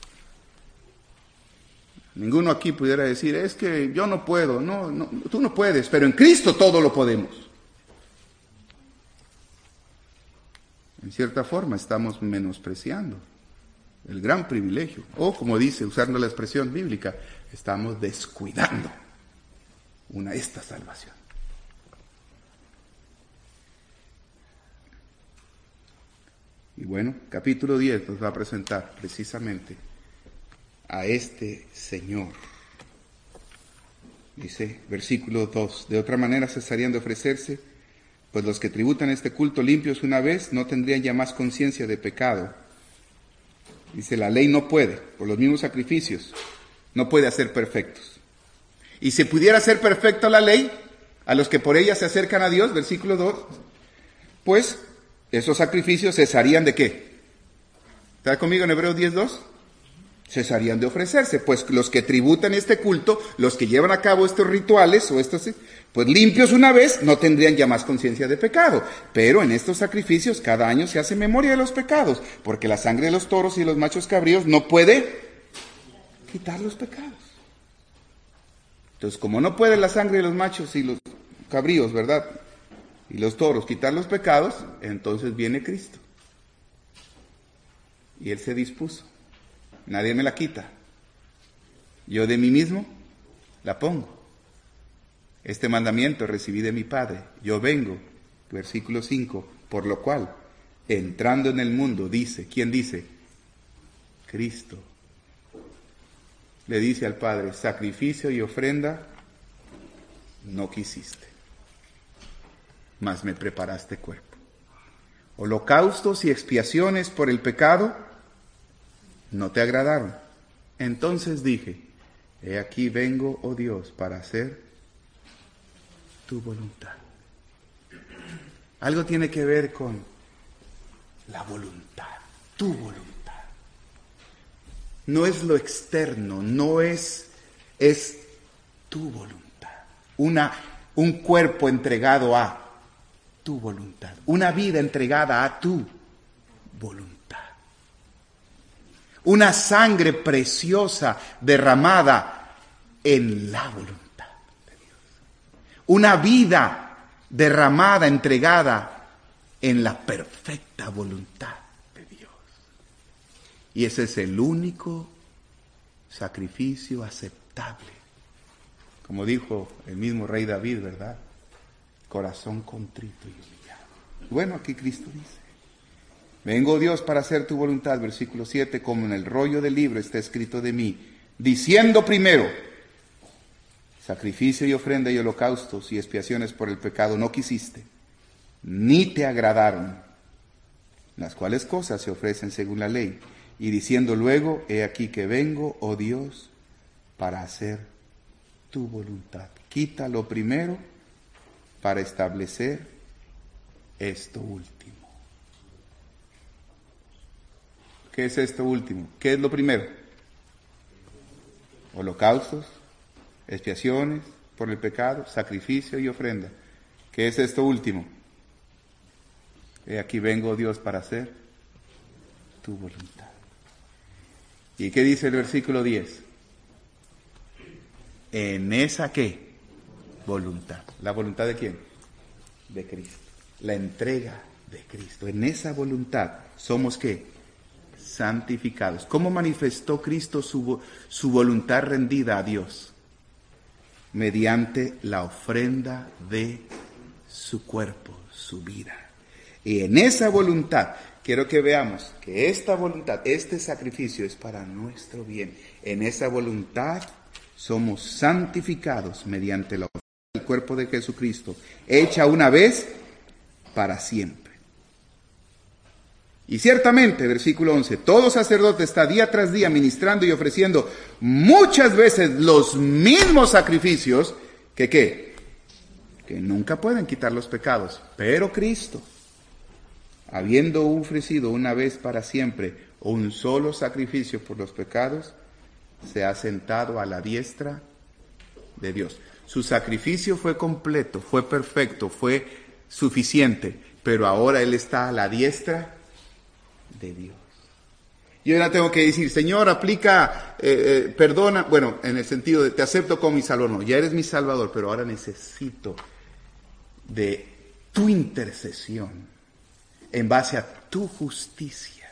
Ninguno aquí pudiera decir, es que yo no puedo. No, no, tú no puedes, pero en Cristo todo lo podemos. En cierta forma estamos menospreciando el gran privilegio, o como dice, usando la expresión bíblica, estamos descuidando una esta salvación. Y bueno, capítulo diez nos va a presentar precisamente a este Señor. Dice, versículo dos, de otra manera cesarían de ofrecerse, pues los que tributan este culto limpios una vez no tendrían ya más conciencia de pecado. Dice, la ley no puede, por los mismos sacrificios, no puede hacer perfectos. Y si pudiera hacer perfecta la ley, a los que por ella se acercan a Dios, versículo dos, pues esos sacrificios cesarían de qué. ¿Está conmigo en Hebreos diez dos? Cesarían de ofrecerse, pues los que tributan este culto, los que llevan a cabo estos rituales, o estos, pues limpios una vez, no tendrían ya más conciencia de pecado. Pero en estos sacrificios cada año se hace memoria de los pecados, porque la sangre de los toros y los machos cabríos no puede quitar los pecados. Entonces, como no puede la sangre de los machos y los cabríos, ¿verdad?, y los toros quitar los pecados, entonces viene Cristo. Y Él se dispuso. Nadie me la quita. Yo de mí mismo la pongo. Este mandamiento recibí de mi Padre. Yo vengo, versículo cinco, por lo cual, entrando en el mundo, dice, ¿quién dice? Cristo. Le dice al Padre, sacrificio y ofrenda no quisiste, mas me preparaste cuerpo. Holocaustos y expiaciones por el pecado no te agradaron. Entonces dije, he aquí vengo, oh Dios, para hacer tu voluntad. Algo tiene que ver con la voluntad, tu voluntad. No es lo externo, no es, es tu voluntad. Una, un cuerpo entregado a tu voluntad, una vida entregada a tu voluntad. Una sangre preciosa derramada en la voluntad de Dios. Una vida derramada, entregada en la perfecta voluntad de Dios. Y ese es el único sacrificio aceptable. Como dijo el mismo rey David, ¿verdad? Corazón contrito y humillado. Bueno, aquí Cristo dice, vengo, Dios, para hacer tu voluntad, versículo siete, como en el rollo del libro está escrito de mí, diciendo primero, sacrificio y ofrenda y holocaustos y expiaciones por el pecado no quisiste, ni te agradaron, las cuales cosas se ofrecen según la ley, y diciendo luego, he aquí que vengo, oh Dios, para hacer tu voluntad. Quita lo primero para establecer esto último. ¿Qué es esto último? ¿Qué es lo primero? Holocaustos, expiaciones por el pecado, sacrificio y ofrenda. ¿Qué es esto último? He aquí vengo, Dios, para hacer tu voluntad. ¿Y qué dice el versículo diez? En esa ¿qué? Voluntad. ¿La voluntad de quién? De Cristo. La entrega de Cristo. En esa voluntad somos ¿qué? Santificados. ¿Cómo manifestó Cristo su, su voluntad rendida a Dios? Mediante la ofrenda de su cuerpo, su vida. Y en esa voluntad, quiero que veamos que esta voluntad, este sacrificio es para nuestro bien. En esa voluntad somos santificados mediante la ofrenda del cuerpo de Jesucristo, hecha una vez para siempre. Y ciertamente, versículo once, todo sacerdote está día tras día ministrando y ofreciendo muchas veces los mismos sacrificios que ¿qué? Que nunca pueden quitar los pecados. Pero Cristo, habiendo ofrecido una vez para siempre un solo sacrificio por los pecados, se ha sentado a la diestra de Dios. Su sacrificio fue completo, fue perfecto, fue suficiente, pero ahora Él está a la diestra de Dios. Yo ahora tengo que decir, Señor, aplica, eh, eh, perdona, bueno, en el sentido de te acepto como mi Salvador. No, ya eres mi Salvador, pero ahora necesito de tu intercesión en base a tu justicia.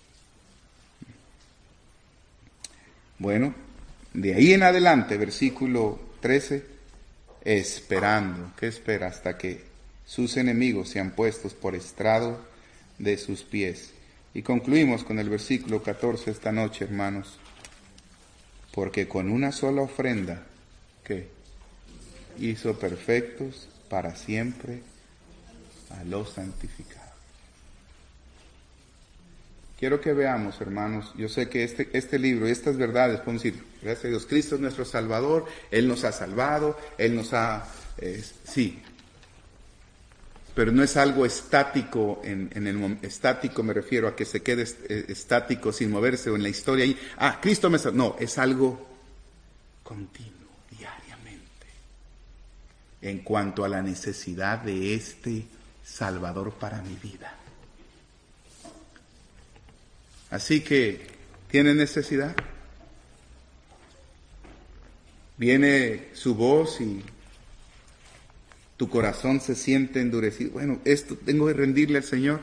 Bueno, de ahí en adelante, versículo trece, esperando. ¿Qué espera? Hasta que sus enemigos sean puestos por estrado de sus pies. Y concluimos con el versículo catorce esta noche, hermanos. Porque con una sola ofrenda, ¿qué? Hizo perfectos para siempre a los santificados. Quiero que veamos, hermanos, yo sé que este, este libro y estas verdades, podemos decir, gracias a Dios, Cristo es nuestro Salvador, Él nos ha salvado, Él nos ha, eh, sí, pero no es algo estático, en, en el estático me refiero a que se quede estático sin moverse o en la historia ahí, ah, Cristo me salvó, no, es algo continuo, diariamente, en cuanto a la necesidad de este Salvador para mi vida. Así que, ¿tienes necesidad? Viene su voz y tu corazón se siente endurecido. Bueno, esto tengo que rendirle al Señor.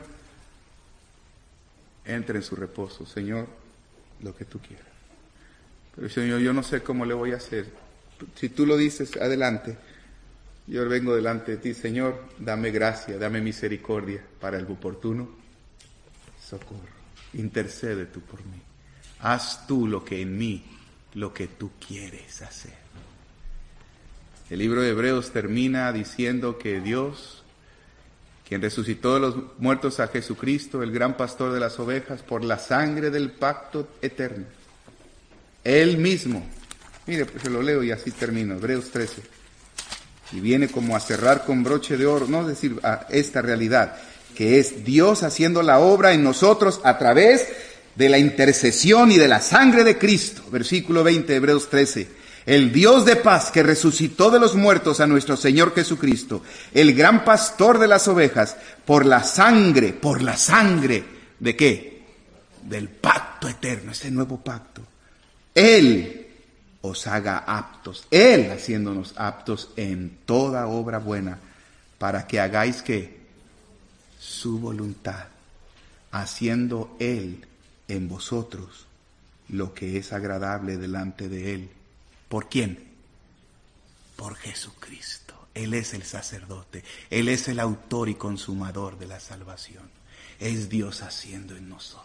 Entra en su reposo, Señor, lo que tú quieras. Pero Señor, yo no sé cómo le voy a hacer. Si tú lo dices, adelante. Yo vengo delante de ti, Señor, dame gracia, dame misericordia para el oportuno socorro. Intercede tú por mí. Haz tú lo que en mí, lo que tú quieres hacer. El libro de Hebreos termina diciendo que Dios, quien resucitó de los muertos a Jesucristo, el gran pastor de las ovejas, por la sangre del pacto eterno, Él mismo, mire, pues se lo leo y así termino, Hebreos trece, y viene como a cerrar con broche de oro, no es decir, a esta realidad, que es Dios haciendo la obra en nosotros a través de la intercesión y de la sangre de Cristo. Versículo veinte, Hebreos trece. El Dios de paz que resucitó de los muertos a nuestro Señor Jesucristo, el gran pastor de las ovejas, por la sangre, por la sangre, ¿de qué? Del pacto eterno, ese nuevo pacto. Él os haga aptos, Él haciéndonos aptos en toda obra buena, para que hagáis que su voluntad, haciendo Él en vosotros lo que es agradable delante de Él. ¿Por quién? Por Jesucristo. Él es el sacerdote, Él es el autor y consumador de la salvación. Es Dios haciendo en nosotros.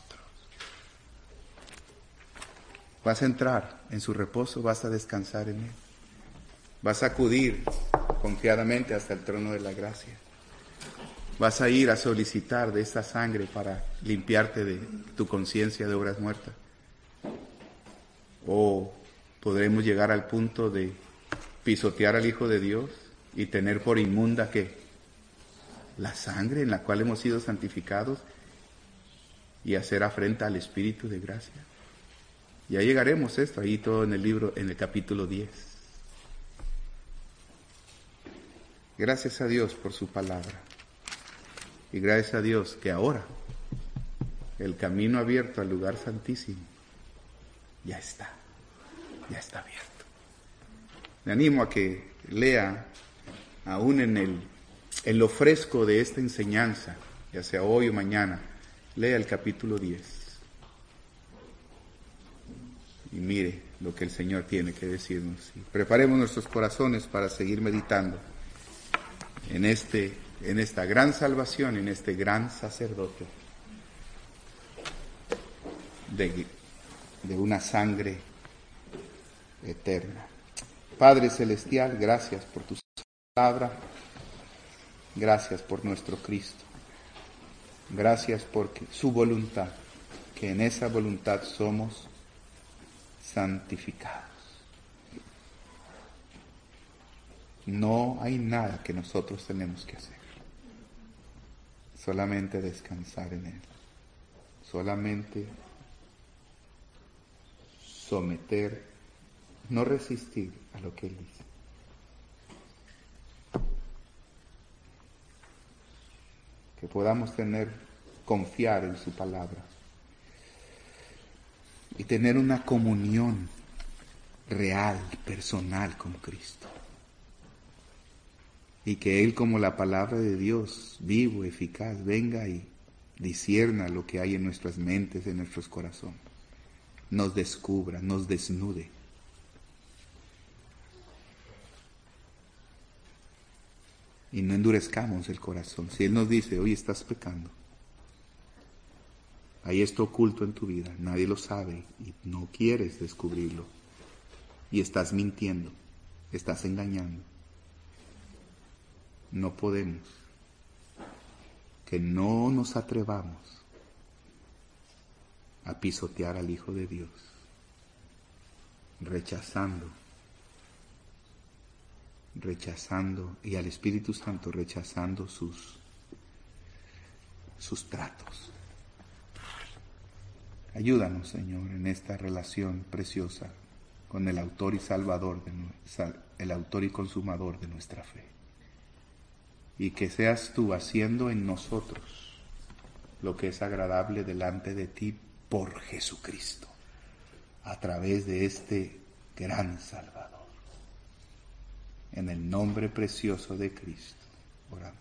Vas a entrar en su reposo, vas a descansar en Él. Vas a acudir confiadamente hasta el trono de la gracia. Vas a ir a solicitar de esa sangre para limpiarte de tu conciencia de obras muertas. O podremos llegar al punto de pisotear al Hijo de Dios y tener por inmunda ¿qué? La sangre en la cual hemos sido santificados y hacer afrenta al Espíritu de gracia. Ya llegaremos a esto, ahí todo en el libro, en el capítulo diez. Gracias a Dios por su palabra. Y gracias a Dios que ahora el camino abierto al lugar santísimo ya está, ya está abierto. Me animo a que lea aún en el en lo fresco de esta enseñanza, ya sea hoy o mañana, lea el capítulo diez. Y mire lo que el Señor tiene que decirnos. Y preparemos nuestros corazones para seguir meditando en este, en esta gran salvación, en este gran sacerdote de, de una sangre eterna. Padre Celestial, gracias por tu palabra. Gracias por nuestro Cristo. Gracias por su voluntad, que en esa voluntad somos santificados. No hay nada que nosotros tenemos que hacer. Solamente descansar en Él. Solamente someter, no resistir a lo que Él dice. que podamos tener, confiar en su palabra y tener una comunión real, personal con Cristo. Y que Él, como la palabra de Dios, vivo, eficaz, venga y discierna lo que hay en nuestras mentes, en nuestros corazones. Nos descubra, nos desnude. Y no endurezcamos el corazón. Si Él nos dice, hoy estás pecando, hay esto oculto en tu vida, nadie lo sabe y no quieres descubrirlo. Y estás mintiendo, estás engañando. No podemos, que no nos atrevamos a pisotear al Hijo de Dios, rechazando, rechazando, y al Espíritu Santo rechazando sus, sus tratos. Ayúdanos, Señor, en esta relación preciosa con el autor y salvador, de, el autor y consumador de nuestra fe. Y que seas tú haciendo en nosotros lo que es agradable delante de ti por Jesucristo, a través de este gran Salvador. En el nombre precioso de Cristo oramos.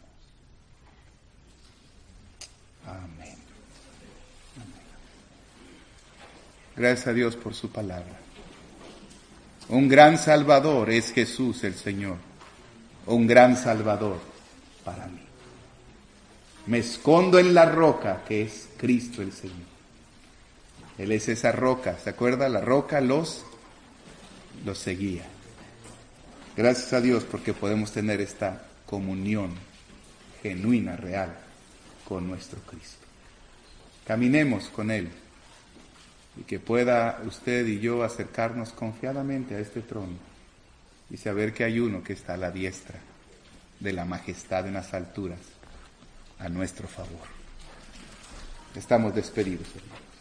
Amén. Amén. Gracias a Dios por su palabra. Un gran Salvador es Jesús el Señor. Un gran Salvador para mí. Me escondo en la roca que es Cristo el Señor. Él es esa roca, ¿se acuerda? La roca los, los seguía. Gracias a Dios porque podemos tener esta comunión genuina, real, con nuestro Cristo. Caminemos con Él y que pueda usted y yo acercarnos confiadamente a este trono y saber que hay uno que está a la diestra de la majestad en las alturas a nuestro favor. Estamos despedidos, hermanos.